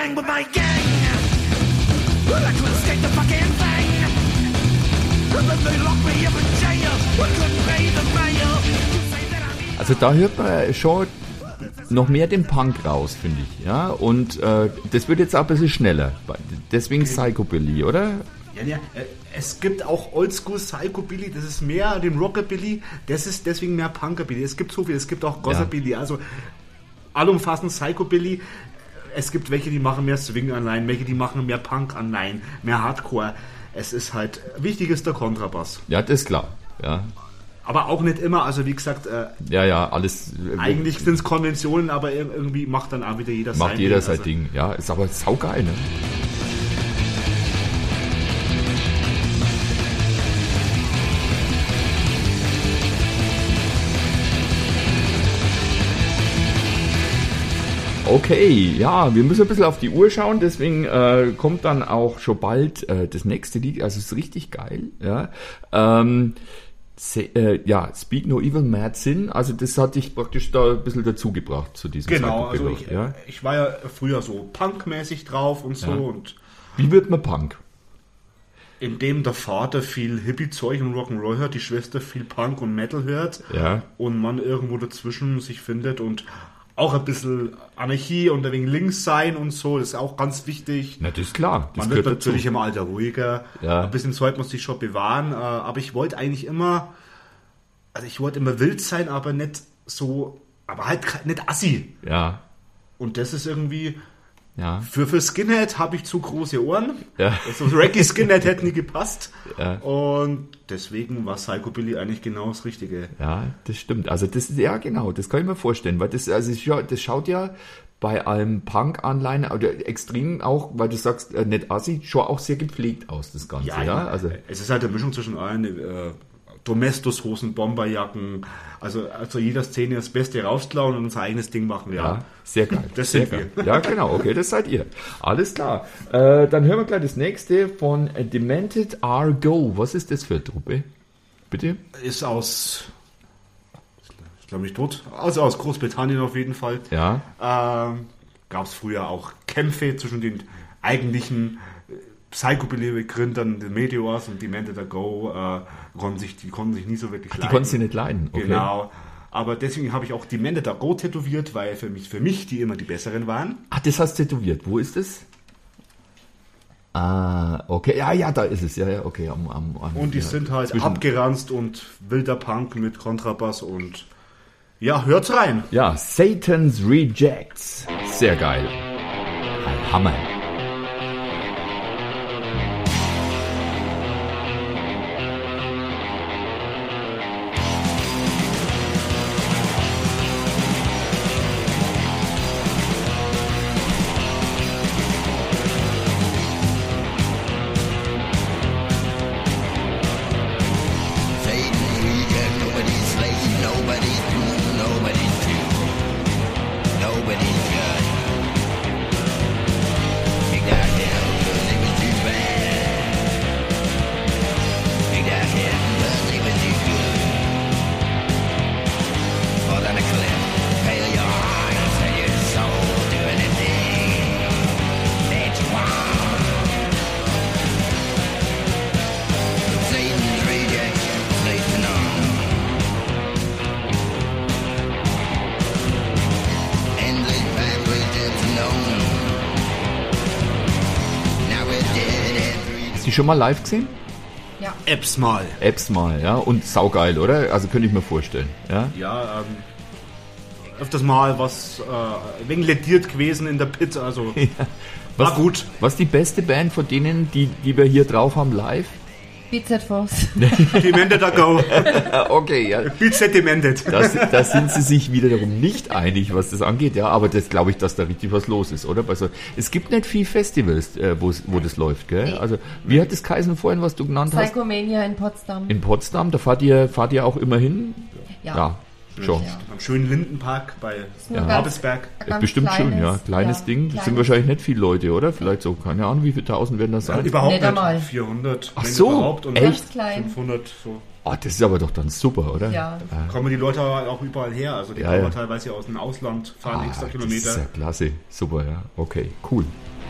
hang with my gang. Well, I couldn't escape the fucking thing. And then they locked me up in jail. I couldn't pay the bail. You say that I need Also da hört man schon noch mehr den Punk raus, finde ich. Ja? Und äh, das wird jetzt auch ein bisschen schneller. Deswegen Psychobilly, oder? Ja, ja, äh, es gibt auch Oldschool Psychobilly, das ist mehr dem Rockabilly, das ist deswegen mehr Punkabilly. Es gibt so viel, es gibt auch Gothabilly, ja. Also allumfassend Psychobilly. Es gibt welche, die machen mehr Swing-Anleihen, welche, die machen mehr Punk-Anleihen, mehr Hardcore. Es ist halt, wichtig ist der Kontrabass. Ja, das ist klar. Ja, Aber auch nicht immer, also wie gesagt, äh, ja, ja alles. Äh, eigentlich sind es Konventionen, aber irgendwie macht dann auch wieder jeder sein Ding. Macht jeder sein also, Ding, ja. Ist aber saugeil, ne? Okay, ja, wir müssen ein bisschen auf die Uhr schauen, deswegen äh, kommt dann auch schon bald äh, das nächste Lied, also es ist richtig geil, ja. Ähm, se, äh, ja, Speak No Evil, Mad Sin, also das hatte ich praktisch da ein bisschen dazu gebracht zu diesem Genau, also Psychobilly, ich, ja. ich war ja früher so punkmäßig drauf und so Ja. und Wie wird man Punk? indem der Vater viel Hippie-Zeug und Rock'n'Roll hört, die Schwester viel Punk und Metal hört Ja. und man irgendwo dazwischen sich findet und auch ein bisschen Anarchie und ein wenig links sein und so, das ist auch ganz wichtig. Na, das ist klar, das Man wird gehört natürlich dazu. im Alter ruhiger, Ja. ein bisschen sollte man sich schon bewahren, äh, aber ich wollte eigentlich immer, also ich wollte immer wild sein, aber nicht so, aber halt nicht assi. Ja, Und das ist irgendwie, ja, für, für Skinhead habe ich zu große Ohren. ja. Also Reggae Skinhead hätte nie gepasst. Ja. Und deswegen war Psychobilly eigentlich genau das Richtige. Ja, das stimmt. Also das ist ja genau, das kann ich mir vorstellen, weil das also ja, das schaut ja bei einem Punk-Anleihen oder extrem auch, weil du sagst, äh, nicht assi, schon auch sehr gepflegt aus das Ganze, ja. ja, Also es ist halt eine Mischung zwischen allen äh, Domestos-Hosen, Bomberjacken, also, also jeder Szene das Beste rausklauen und unser eigenes Ding machen, ja. ja, sehr geil. Das sehr sind geil. Ja, genau, okay, das seid ihr. Alles klar. Äh, dann hören wir gleich das nächste von Demented Are Go. Was ist das für eine Truppe? Bitte? Ist aus, ich glaube nicht tot, also aus Großbritannien auf jeden Fall. Ja. Ähm, gab es früher auch Kämpfe zwischen den eigentlichen Psychobilly-Gründern, den Meteors und Demented Are Go, äh, konnten sich, die konnten sich nie so wirklich Die leiden. konnten sie nicht leiden. Okay. Genau. Aber deswegen habe ich auch Demented Are Go tätowiert, weil für mich, für mich die immer die besseren waren. Ah, das hast du tätowiert. Wo ist es? Ah, okay. Ja, ja, da ist es. Ja, ja, okay. Am, am, am, Und die ja, sind halt zwischen- abgeranzt und wilder Punk mit Kontrabass und ja, hört rein. Ja, Satan's Rejects. Sehr geil. Ein Hammer. Satan's reject, nobody's slave, nobody's cool, nobody's true, nobody's good. Big that hell, cause they was too bad. Big that hell, cause they was too good. Fall down a cliff, fail your heart and sell your soul to anything that you want. Satan's reject, Satan on. Endless pathways just known. Now we're dead every Hast du die schon mal live gesehen? Ja. Apps mal. Apps mal, ja. Und saugeil, oder? Also könnte ich mir vorstellen. Ja. Ja, ähm, öfters mal was äh, ein wenig lediert gewesen in der Pit, also war gut. Was ist die beste Band von denen, die, die wir hier drauf haben live? B Z Force. Demented Are Go. Okay, ja. B Z Demented. Da, da sind sie sich wiederum nicht einig, was das angeht, ja, aber das glaube ich, dass da richtig was los ist, oder? Also, es gibt nicht viel Festivals, äh, wo wo das läuft, gell? Also, wie hat das geheißen vorhin, was du genannt hast? Psychomania in Potsdam. In Potsdam, da fahrt ihr, fahrt ihr auch immer hin? Ja. Ja, schon. Ja. Am schönen Lindenpark bei nur Ja. ganz- Babelsberg. ganz Bestimmt schön, kleines, ja. Kleines ja, Ding. Das sind kleines- wahrscheinlich nicht viele Leute, oder? Vielleicht so, keine Ahnung, wie viele tausend werden das Ja, sein? überhaupt Nicht nicht. einmal. vierhundert. Ach wenn so, überhaupt. Und echt? Ganz klein. fünfhundert, so. Oh, das ist aber doch dann super, oder? Ja. Äh, Kommen die Leute aber auch überall her. Also die Ja, kommen ja. teilweise aus dem Ausland, fahren ah, extra das Kilometer. ist ja klasse. Super, ja. Okay, cool.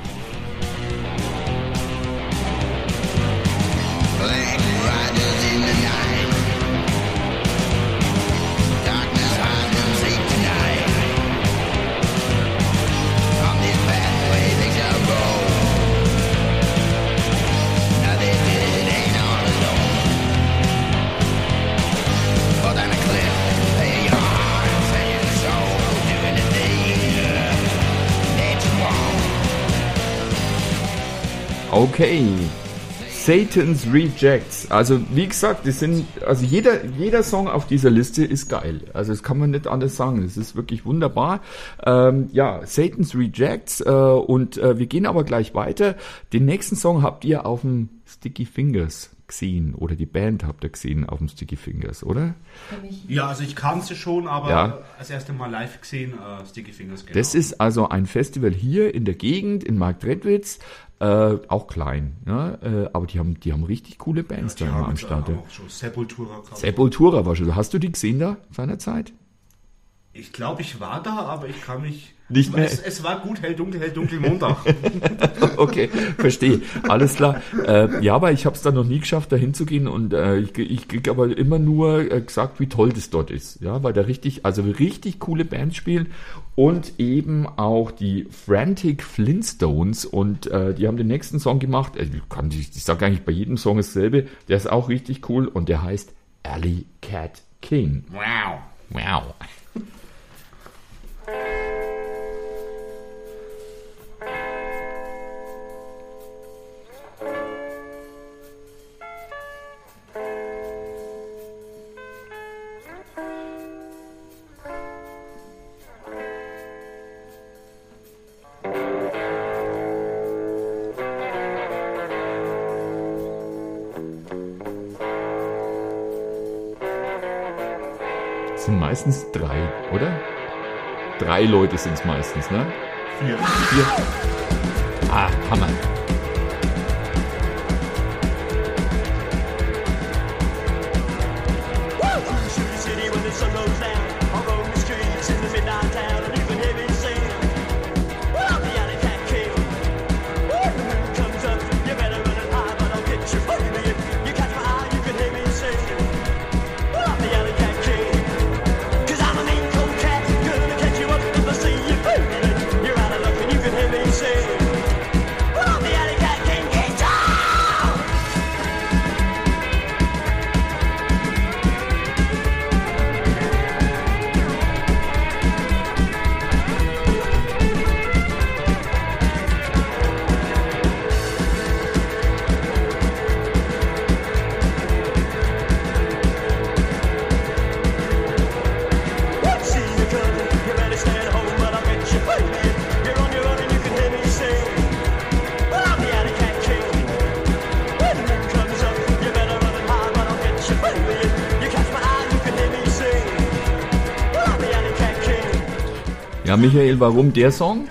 Okay. Satan's Rejects. Also wie gesagt, das sind, also jeder, jeder Song auf dieser Liste ist geil. Also das kann man nicht anders sagen. Das ist wirklich wunderbar. Ähm, ja, Satan's Rejects äh, und äh, wir gehen aber gleich weiter. Den nächsten Song habt ihr auf dem Sticky Fingers gesehen oder die Band habt ihr gesehen auf dem Sticky Fingers, oder? Ja, also ich kannte sie schon, aber Ja. das erste Mal live gesehen, äh, Sticky Fingers. Genau. Das ist also ein Festival hier in der Gegend, in Marktredwitz, äh, auch klein, ne? äh, aber die haben, die haben richtig coole Bands die da immer haben am jetzt Start. auch schon Sepultura gehabt. Sepultura war schon. Hast du die gesehen da seinerzeit? Ich glaube, ich war da, aber ich kann mich... Nicht mehr. Es, es war gut, hell, dunkel, hell, dunkel, Montag. Okay, verstehe. Alles klar. Äh, ja, aber ich habe es da noch nie geschafft, da hinzugehen und äh, ich, ich krieg aber immer nur äh, gesagt, wie toll das dort ist. Ja, weil da richtig, also richtig coole Bands spielen und eben auch die Frantic Flintstones und äh, die haben den nächsten Song gemacht. Äh, ich kann, ich, ich sage eigentlich bei jedem Song dasselbe. Der ist auch richtig cool und der heißt Alley Cat King. Wow. Wow. Es sind meistens drei, oder? Drei Leute sind es meistens, ne? Vier. Vier. Ah, Hammer. Ja, Michael, warum der Song?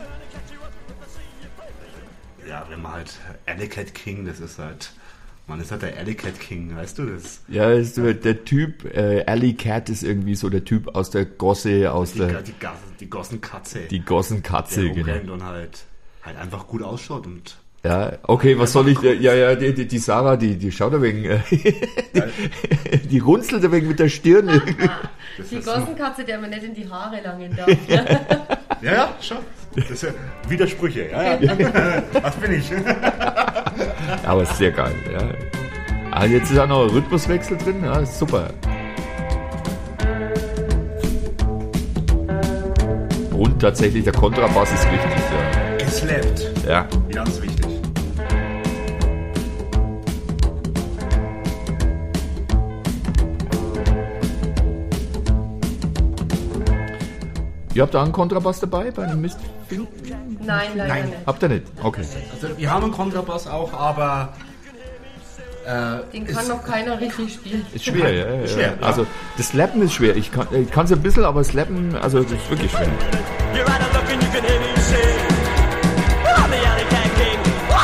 Ja, wenn man halt Alley Cat King, das ist halt, man ist halt der Alley Cat King, weißt du das? Ja, ist der, der Typ, äh, Alley Cat ist irgendwie so der Typ aus der Gosse, aus Die, der, die, die, die Gossenkatze. die Gossenkatze, der genau. rumrennt und halt, halt einfach gut ausschaut und Ja, okay, was soll ich, ja, ja, die, die, die Sarah, die, die schaut ein wenig, äh, die, die runzelt ein wenig mit der Stirn. Die Gossenkatze, der man nicht in die Haare langen darf. Ja, ja, schon. Das sind Widersprüche, ja, ja. Was bin ich? Aber sehr geil, ja. Ah, jetzt ist auch noch ein Rhythmuswechsel drin, ja, ist super. Und tatsächlich, der Kontrabass ist wichtig, ja. Geslappt. Ja. Ganz wichtig. Ihr habt da einen Kontrabass dabei bei einem Mist? Nein, leider Nein. nicht. Habt ihr nicht? Okay. Also wir haben einen Kontrabass auch, aber äh, Den kann ist- noch keiner richtig spielen. Ist schwer, ja. ja, Schwer, ja. ja. Also, das Slappen ist schwer. Ich kann es ein bisschen, aber Slappen, also, das ist wirklich schwer. You're out of luck and you can hear me sing. I'm the Alley Cat King.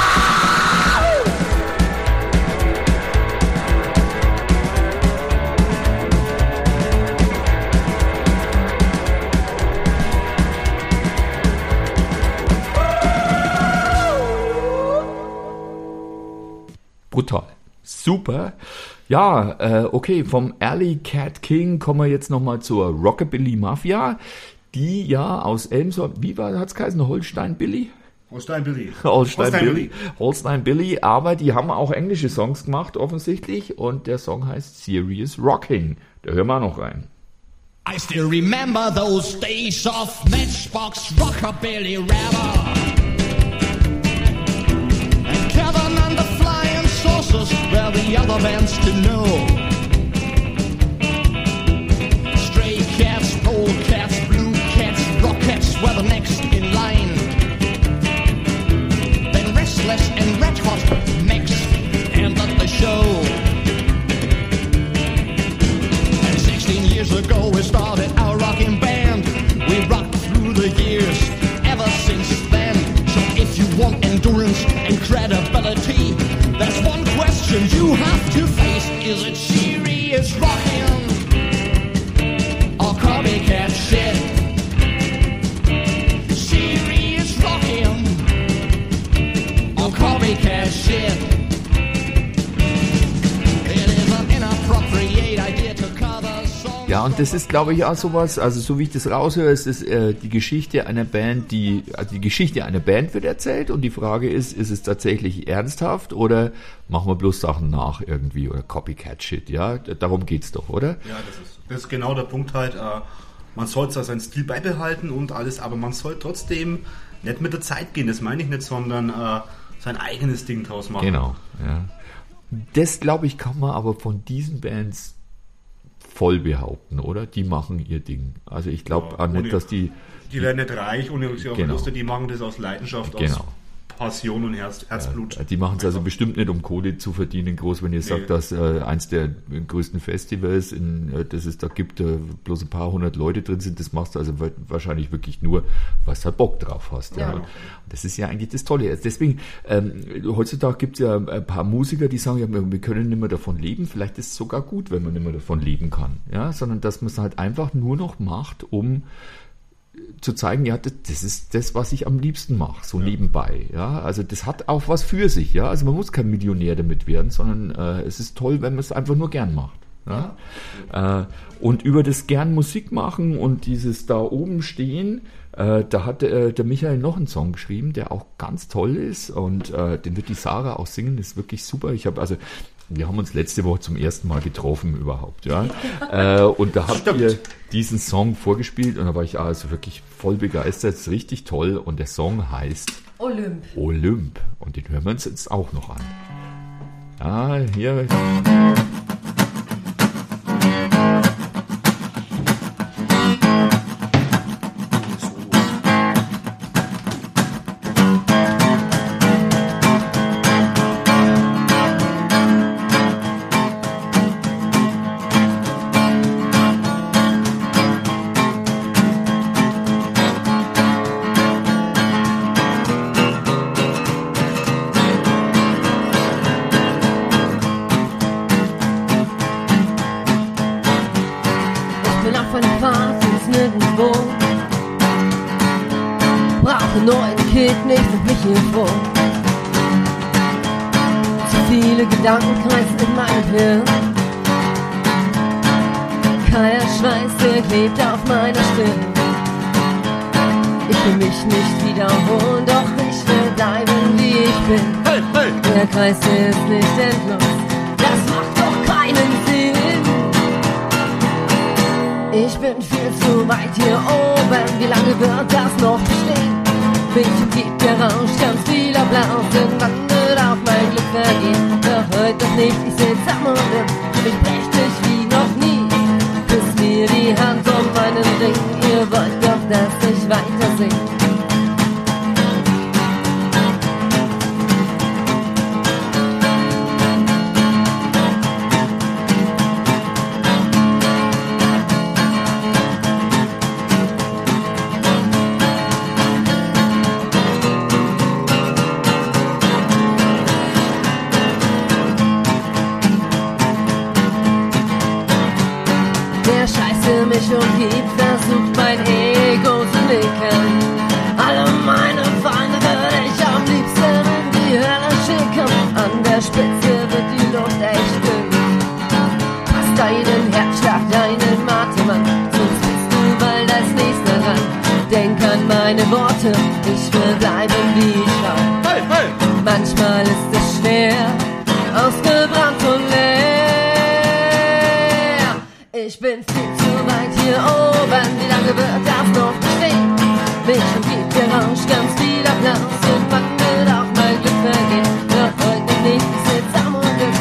Brutal. Super. Ja, äh, okay, vom Alley Cat King kommen wir jetzt nochmal zur Rockabilly Mafia, die ja aus Elmshorn, wie war, hat's geheißen, Holstein Billy? Holstein Billy. Holstein, Holstein Billy. Holstein Billy, aber die haben auch englische Songs gemacht, offensichtlich, und der Song heißt Serious Rocking. Da hören wir auch noch rein. I still remember those days of Matchbox Rockabilly Rapper and Kevin us were the other bands to know. Stray cats, polecats, blue cats, rockets were the next in line. Then Restless and Red Hot mixed entered the show. And sixteen years ago we started our rocking band. We rocked through the years ever since then. So if you want endurance and credibility, there's one question you have to face. Is it serious rocking or copycat shit? Serious rocking or copycat shit? It is an inappropriate idea to cover songs. Ja, und das ist, glaube ich, auch sowas, also so wie ich das raushöre, ist es äh, die Geschichte einer Band, die, also die Geschichte einer Band wird erzählt und die Frage ist, ist es tatsächlich ernsthaft oder machen wir bloß Sachen nach irgendwie oder Copycat-Shit, ja? Darum geht's doch, oder? Ja, das ist, das ist genau der Punkt halt, äh, man sollte zwar seinen Stil beibehalten und alles, aber man soll trotzdem nicht mit der Zeit gehen, das meine ich nicht, sondern äh, sein eigenes Ding draus machen. Genau, ja. Das, glaube ich, kann man aber von diesen Bands voll behaupten, oder? Die machen ihr Ding. Also ich glaube Ja, auch nicht, ohne- dass die... Die werden nicht reich ohne sich auf Genau. Verluste, die machen das aus Leidenschaft, Genau. aus Passion und Herz, Herzblut. Die machen es also bestimmt nicht, um Kohle zu verdienen, groß, wenn ihr sagt, dass äh, eins der größten Festivals, in, äh, das es da gibt, äh, bloß ein paar hundert Leute drin sind, das machst du also wa- wahrscheinlich wirklich nur, was du halt Bock drauf hast. Ja. Ja. Und das ist ja eigentlich das Tolle. Also deswegen, ähm, heutzutage gibt es ja ein paar Musiker, die sagen, ja, wir, wir können nicht mehr davon leben. Vielleicht ist es sogar gut, wenn man nicht mehr davon leben kann. Ja, sondern dass man es halt einfach nur noch macht, um zu zeigen, ja, das, das ist das, was ich am liebsten mache, so nebenbei. Ja, also das hat auch was für sich. Ja, also man muss kein Millionär damit werden, sondern äh, es ist toll, wenn man es einfach nur gern macht. Ja? Äh, und über das gern Musik machen und dieses da oben stehen, äh, da hat äh, der Michael noch einen Song geschrieben, der auch ganz toll ist und äh, den wird die Sarah auch singen, das ist wirklich super. Ich habe also wir haben uns letzte Woche zum ersten Mal getroffen überhaupt, ja. äh, und da habt ihr diesen Song vorgespielt und da war ich also wirklich voll begeistert. Das ist richtig toll und der Song heißt Olymp. Olymp und den hören wir uns jetzt auch noch an. Ja, hier. Ich bin auf einen Partys nirgendwo. Brauche nur ein Kind, nicht mit mich hier vor. Zu viele Gedanken kreisen in meinem Hirn. Kalter Schweiß, der klebt auf meiner Stirn. Ich will mich nicht wiederholen, doch ich will bleiben, wie ich bin. Hey, hey. Der Kreis ist nicht endlos, das macht doch keinen Sinn. Ich bin viel zu weit hier oben, wie lange wird das noch bestehen? Mich umgibt der Rausch ganz vieler Blasen, wandert auf mein Glück vergehen. Doch heute noch nicht, ich sitz am Morgen, mich brecht dich wie noch nie. Küsst mir die Hand um meinen Ring, ihr wollt doch, dass ich weiter sing. Der Scheiße mich umgibt, versucht mein Ego zu nicken. Alle meine Feinde würde ich am liebsten in die Hölle schicken. An der Spitze wird die Luft echt dünn. Pass deinen Herzschlag, deinen Atem an, sonst bist du bald als nächster ran. Denk an meine Worte, ich will bleiben wie ich war. Hey, hey. Manchmal ist es schwer, ausgebrannt und leer. Ich bin viel zu weit hier oben, wie lange wird das noch bestehen? Mich umgibt der Rausch ganz viel Applaus und wandelt auf mein Glück vergehen. Doch heute nicht, ich sitz am Unglück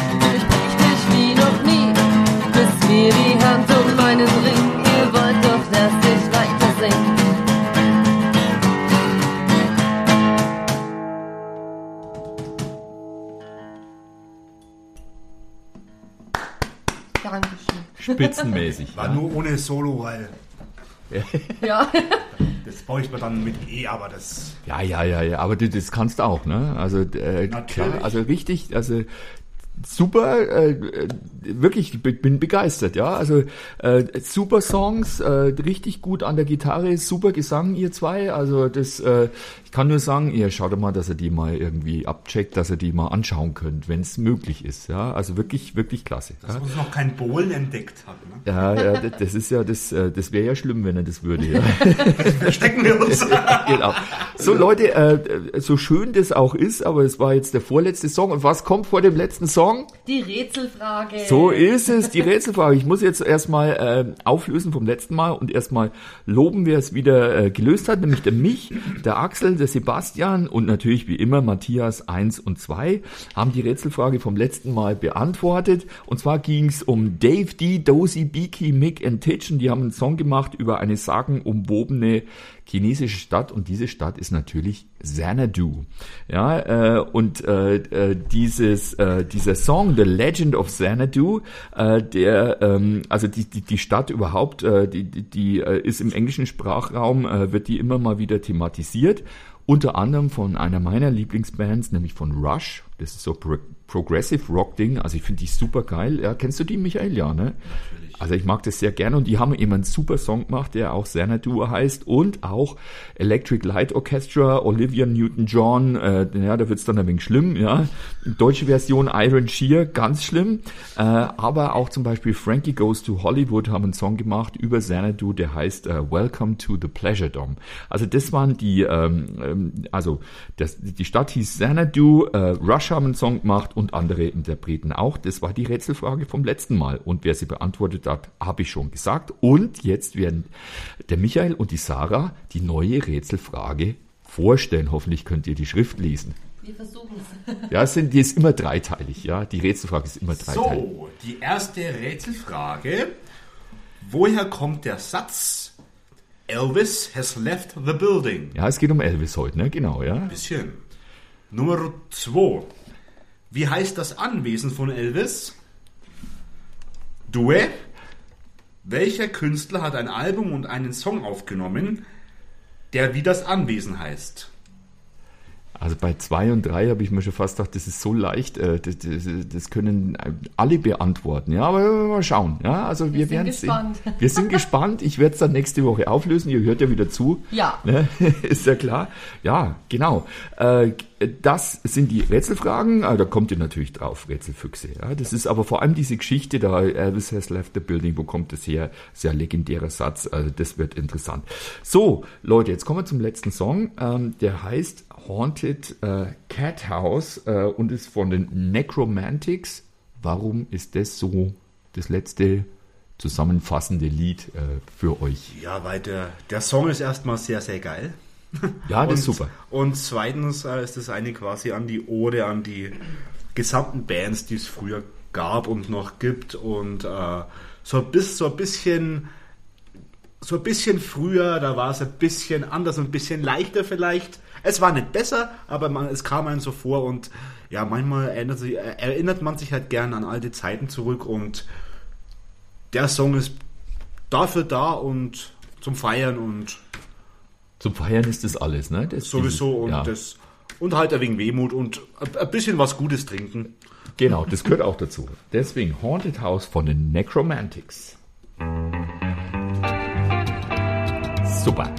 spitzenmäßig. War ja. nur ohne Solo, weil Ja. das bräuchte man dann mit E, aber das... Ja, ja, ja, ja, aber du, das kannst du auch, ne? Also äh, klar, also richtig, also super, äh, wirklich, ich bin begeistert, ja. Also äh, super Songs, äh, richtig gut an der Gitarre, super Gesang, ihr zwei. Also das, äh, ich kann nur sagen, ihr schaut mal, dass ihr die mal irgendwie abcheckt, dass ihr die mal anschauen könnt, wenn es möglich ist, ja. Also wirklich, wirklich klasse. Dass Ja. man noch kein Bohlen entdeckt hat. Ne? Ja, ja, das- das ist ja, das, äh, das wäre ja schlimm, wenn er das würde. Ja. Verstecken wir uns. Genau. So Leute, äh, so schön das auch ist, aber es war jetzt der vorletzte Song. Und was kommt vor dem letzten Song? Die Rätselfrage. So ist es, die Rätselfrage. Ich muss jetzt erstmal äh, auflösen vom letzten Mal und erstmal loben, wer es wieder äh, gelöst hat, nämlich der Mich, der Axel, der Sebastian und natürlich wie immer Matthias eins und zwei haben die Rätselfrage vom letzten Mal beantwortet. Und zwar ging es um Dave D, Dozy, Beaky, Mick und Titchen. Die haben einen Song gemacht über eine sagenumwobene chinesische Stadt und diese Stadt ist natürlich Xanadu. Ja, äh, und äh, äh, dieses äh, dieser Song The Legend of Xanadu, äh, der ähm, also die die die Stadt überhaupt, äh, die die, die äh, ist im englischen Sprachraum, äh, wird die immer mal wieder thematisiert. Unter anderem von einer meiner Lieblingsbands, nämlich von Rush. Das ist so Pro- Progressive Rock Ding. Also ich finde die super geil. Ja, kennst du die, Michael? Ja, ne? Natürlich. Also ich mag das sehr gerne und die haben eben einen super Song gemacht, der auch Xanadu heißt und auch Electric Light Orchestra, Olivia Newton-John, äh, ja, da wird's dann ein wenig schlimm, ja. Deutsche Version Iron Shear, ganz schlimm. Äh, aber auch zum Beispiel Frankie Goes to Hollywood haben einen Song gemacht über Xanadu, der heißt äh, Welcome to the Pleasure Dome. Also das waren die, ähm, also das, die Stadt hieß Xanadu, äh, Rush haben einen Song gemacht und andere Interpreten auch. Das war die Rätselfrage vom letzten Mal. Und wer sie beantwortet hat, habe ich schon gesagt. Und jetzt werden der Michael und die Sarah die neue Rätselfrage vorstellen. Hoffentlich könnt ihr die Schrift lesen. Wir versuchen es. Ja, es sind, die ist immer dreiteilig. Ja, die Rätselfrage ist immer dreiteilig. So, die erste Rätselfrage. Woher kommt der Satz Elvis has left the building? Ja, es geht um Elvis heute, ne? Genau, ja. Ein bisschen. Nummer zwei. Wie heißt das Anwesen von Elvis? Due. Welcher Künstler hat ein Album und einen Song aufgenommen, der wie das Anwesen heißt? Also bei zwei und drei habe ich mir schon fast gedacht, das ist so leicht, äh, das, das, das können alle beantworten. Ja, aber mal schauen. Ja, also wir, Wir werden sind sehen. gespannt. Wir sind gespannt. Ich werde es dann nächste Woche auflösen. Ihr hört ja wieder zu. Ja. Ne? Ist ja klar. Ja, genau. Äh, das sind die Rätselfragen. Ah, da kommt ihr natürlich drauf, Rätselfüchse. Ja, das ist aber vor allem diese Geschichte da, Elvis has left the building. Wo kommt das her? Sehr legendärer Satz. Also das wird interessant. So, Leute, jetzt kommen wir zum letzten Song. Ähm, der heißt Haunted äh, Cat House äh, und ist von den Necromantics. Warum ist das so das letzte zusammenfassende Lied äh, für euch? Ja, weil der, der Song ist erstmal sehr, sehr geil. Ja, das und, ist super. Und zweitens äh, ist das eine quasi an die Ode, an die gesamten Bands, die es früher gab und noch gibt. Und äh, so, bis, so ein bisschen... So ein bisschen früher, da war es ein bisschen anders und ein bisschen leichter vielleicht. Es war nicht besser, aber man, es kam einem so vor und ja, manchmal erinnert, sich, erinnert man sich halt gern an alte Zeiten zurück und der Song ist dafür da und zum Feiern und Zum Feiern ist das alles, ne? Das sowieso dieses, und ja. das und halt ein wenig Wehmut und ein bisschen was Gutes trinken. Genau, das gehört auch dazu. Deswegen Haunted House von den Necromantics. Super.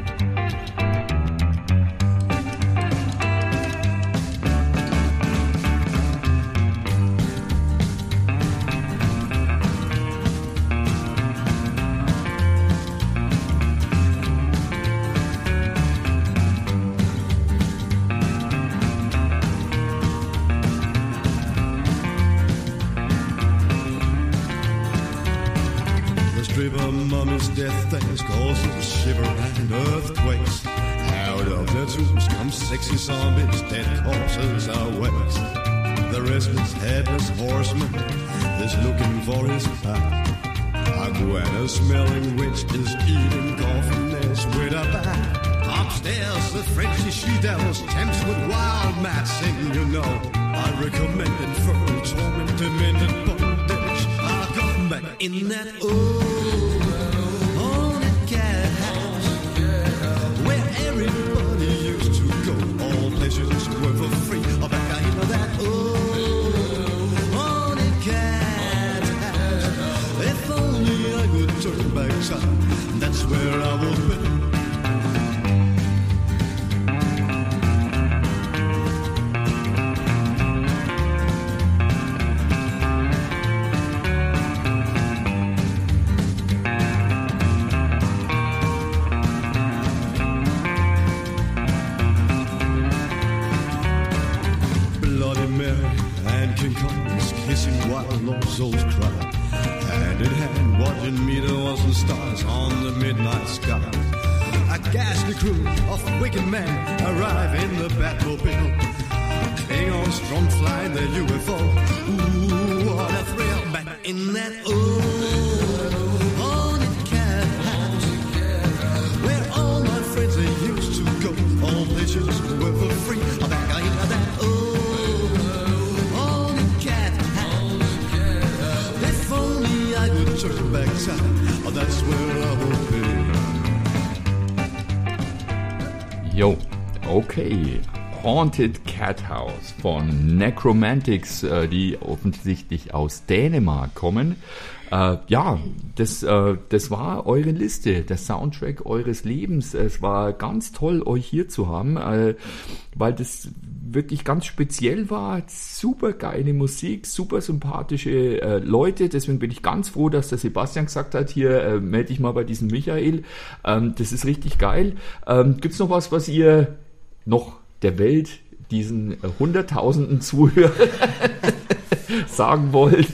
The strip of mummy's death things causes a shiver and earthquakes. Out of their tombs come sexy zombies, dead corpses are wet. The restless headless horseman is looking for his path. A Gwen, smelling witch, is eating coffin nails with a bat. Upstairs, the Frenchy she-devils tempts with wild mad singing, you know. I recommend infernal torment, demented bondage. I got back in that old haunted cat house where everybody used to go. All pleasures were for free. Oh, back in that old haunted cat house. If only I could turn back time, that's where I would be. Souls cry, hand in hand, watching meteors and stars on the midnight sky. A ghastly crew of wicked men arrive in the Batmobile. Klingons drone fly the U F O. Ooh, what a thrill! Back in that old haunted cat house, where all my friends they used to go. All pleasures were for free. Back in that old. Turn back time, oh, that's where I will be. Jo, okay. Haunted Cat House von Necromantics, äh, die offensichtlich aus Dänemark kommen. Äh, ja, das, äh, das war eure Liste, der Soundtrack eures Lebens. Es war ganz toll, euch hier zu haben, äh, weil das wirklich ganz speziell war. Super geile Musik, super sympathische äh, Leute. Deswegen bin ich ganz froh, dass der Sebastian gesagt hat, hier äh, melde dich mal bei diesem Michael. Ähm, das ist richtig geil. Ähm, gibt's noch was, was ihr noch der Welt, diesen hunderttausenden Zuhörern sagen wollt?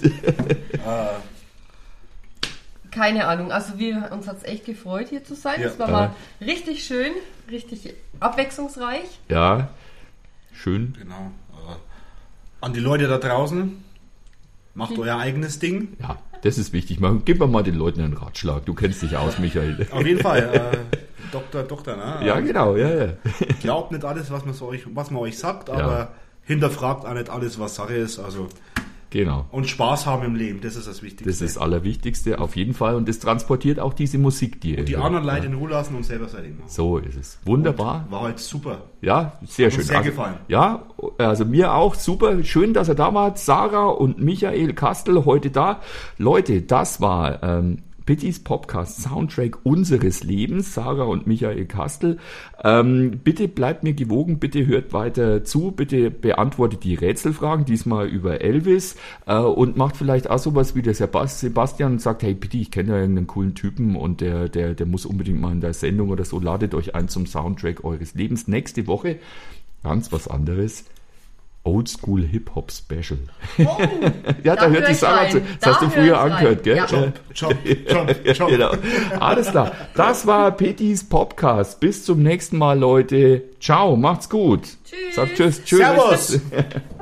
Keine Ahnung, also wir, uns hat es echt gefreut, hier zu sein. Ja. Es war mal richtig schön, richtig abwechslungsreich. Ja, schön. Genau. An die Leute da draußen, macht Hm. euer eigenes Ding. Ja, das ist wichtig. Gib mal den Leuten einen Ratschlag. Du kennst dich aus, Michael. Auf jeden Fall. Äh, Doktor, Doktor, ne? Ja, genau, ja, ja. Glaubt nicht alles, was man, so euch, was man euch sagt, aber Ja. hinterfragt auch nicht alles, was Sache ist. Also Genau. und Spaß haben im Leben, das ist das Wichtigste. Das ist das Allerwichtigste, auf jeden Fall. Und das transportiert auch diese Musik, die ihr Und die hört. anderen Leute Ja. in Ruhe lassen und selber sein Ding machen. So ist es. Wunderbar. Und war halt super. Ja, sehr Hat schön. uns sehr also, gefallen. Ja, also mir auch super. Schön, dass er da war. Sarah und Michael Kastel heute da. Leute, das war ähm, Pittys Podcast Soundtrack unseres Lebens. Sarah und Michael Kastel. Ähm, bitte bleibt mir gewogen. Bitte hört weiter zu. Bitte beantwortet die Rätselfragen. Diesmal über Elvis. Äh, und macht vielleicht auch sowas wie der Sebastian und sagt, hey Pitti, ich kenne ja irgendeinen coolen Typen und der, der, der muss unbedingt mal in der Sendung oder so. Ladet euch ein zum Soundtrack eures Lebens. Nächste Woche ganz was anderes. Oldschool Hip-Hop Special. Oh, ja, da, da hört hör die ich Sarah rein. zu. Das Da hast du hör früher ich rein. angehört, gell? Ja. Jump, jump, jump, jump. Genau. Alles klar. Das war Pittys Podcast. Bis zum nächsten Mal, Leute. Ciao, macht's gut. Tschüss. Sagt tschüss. Tschüss. Servus.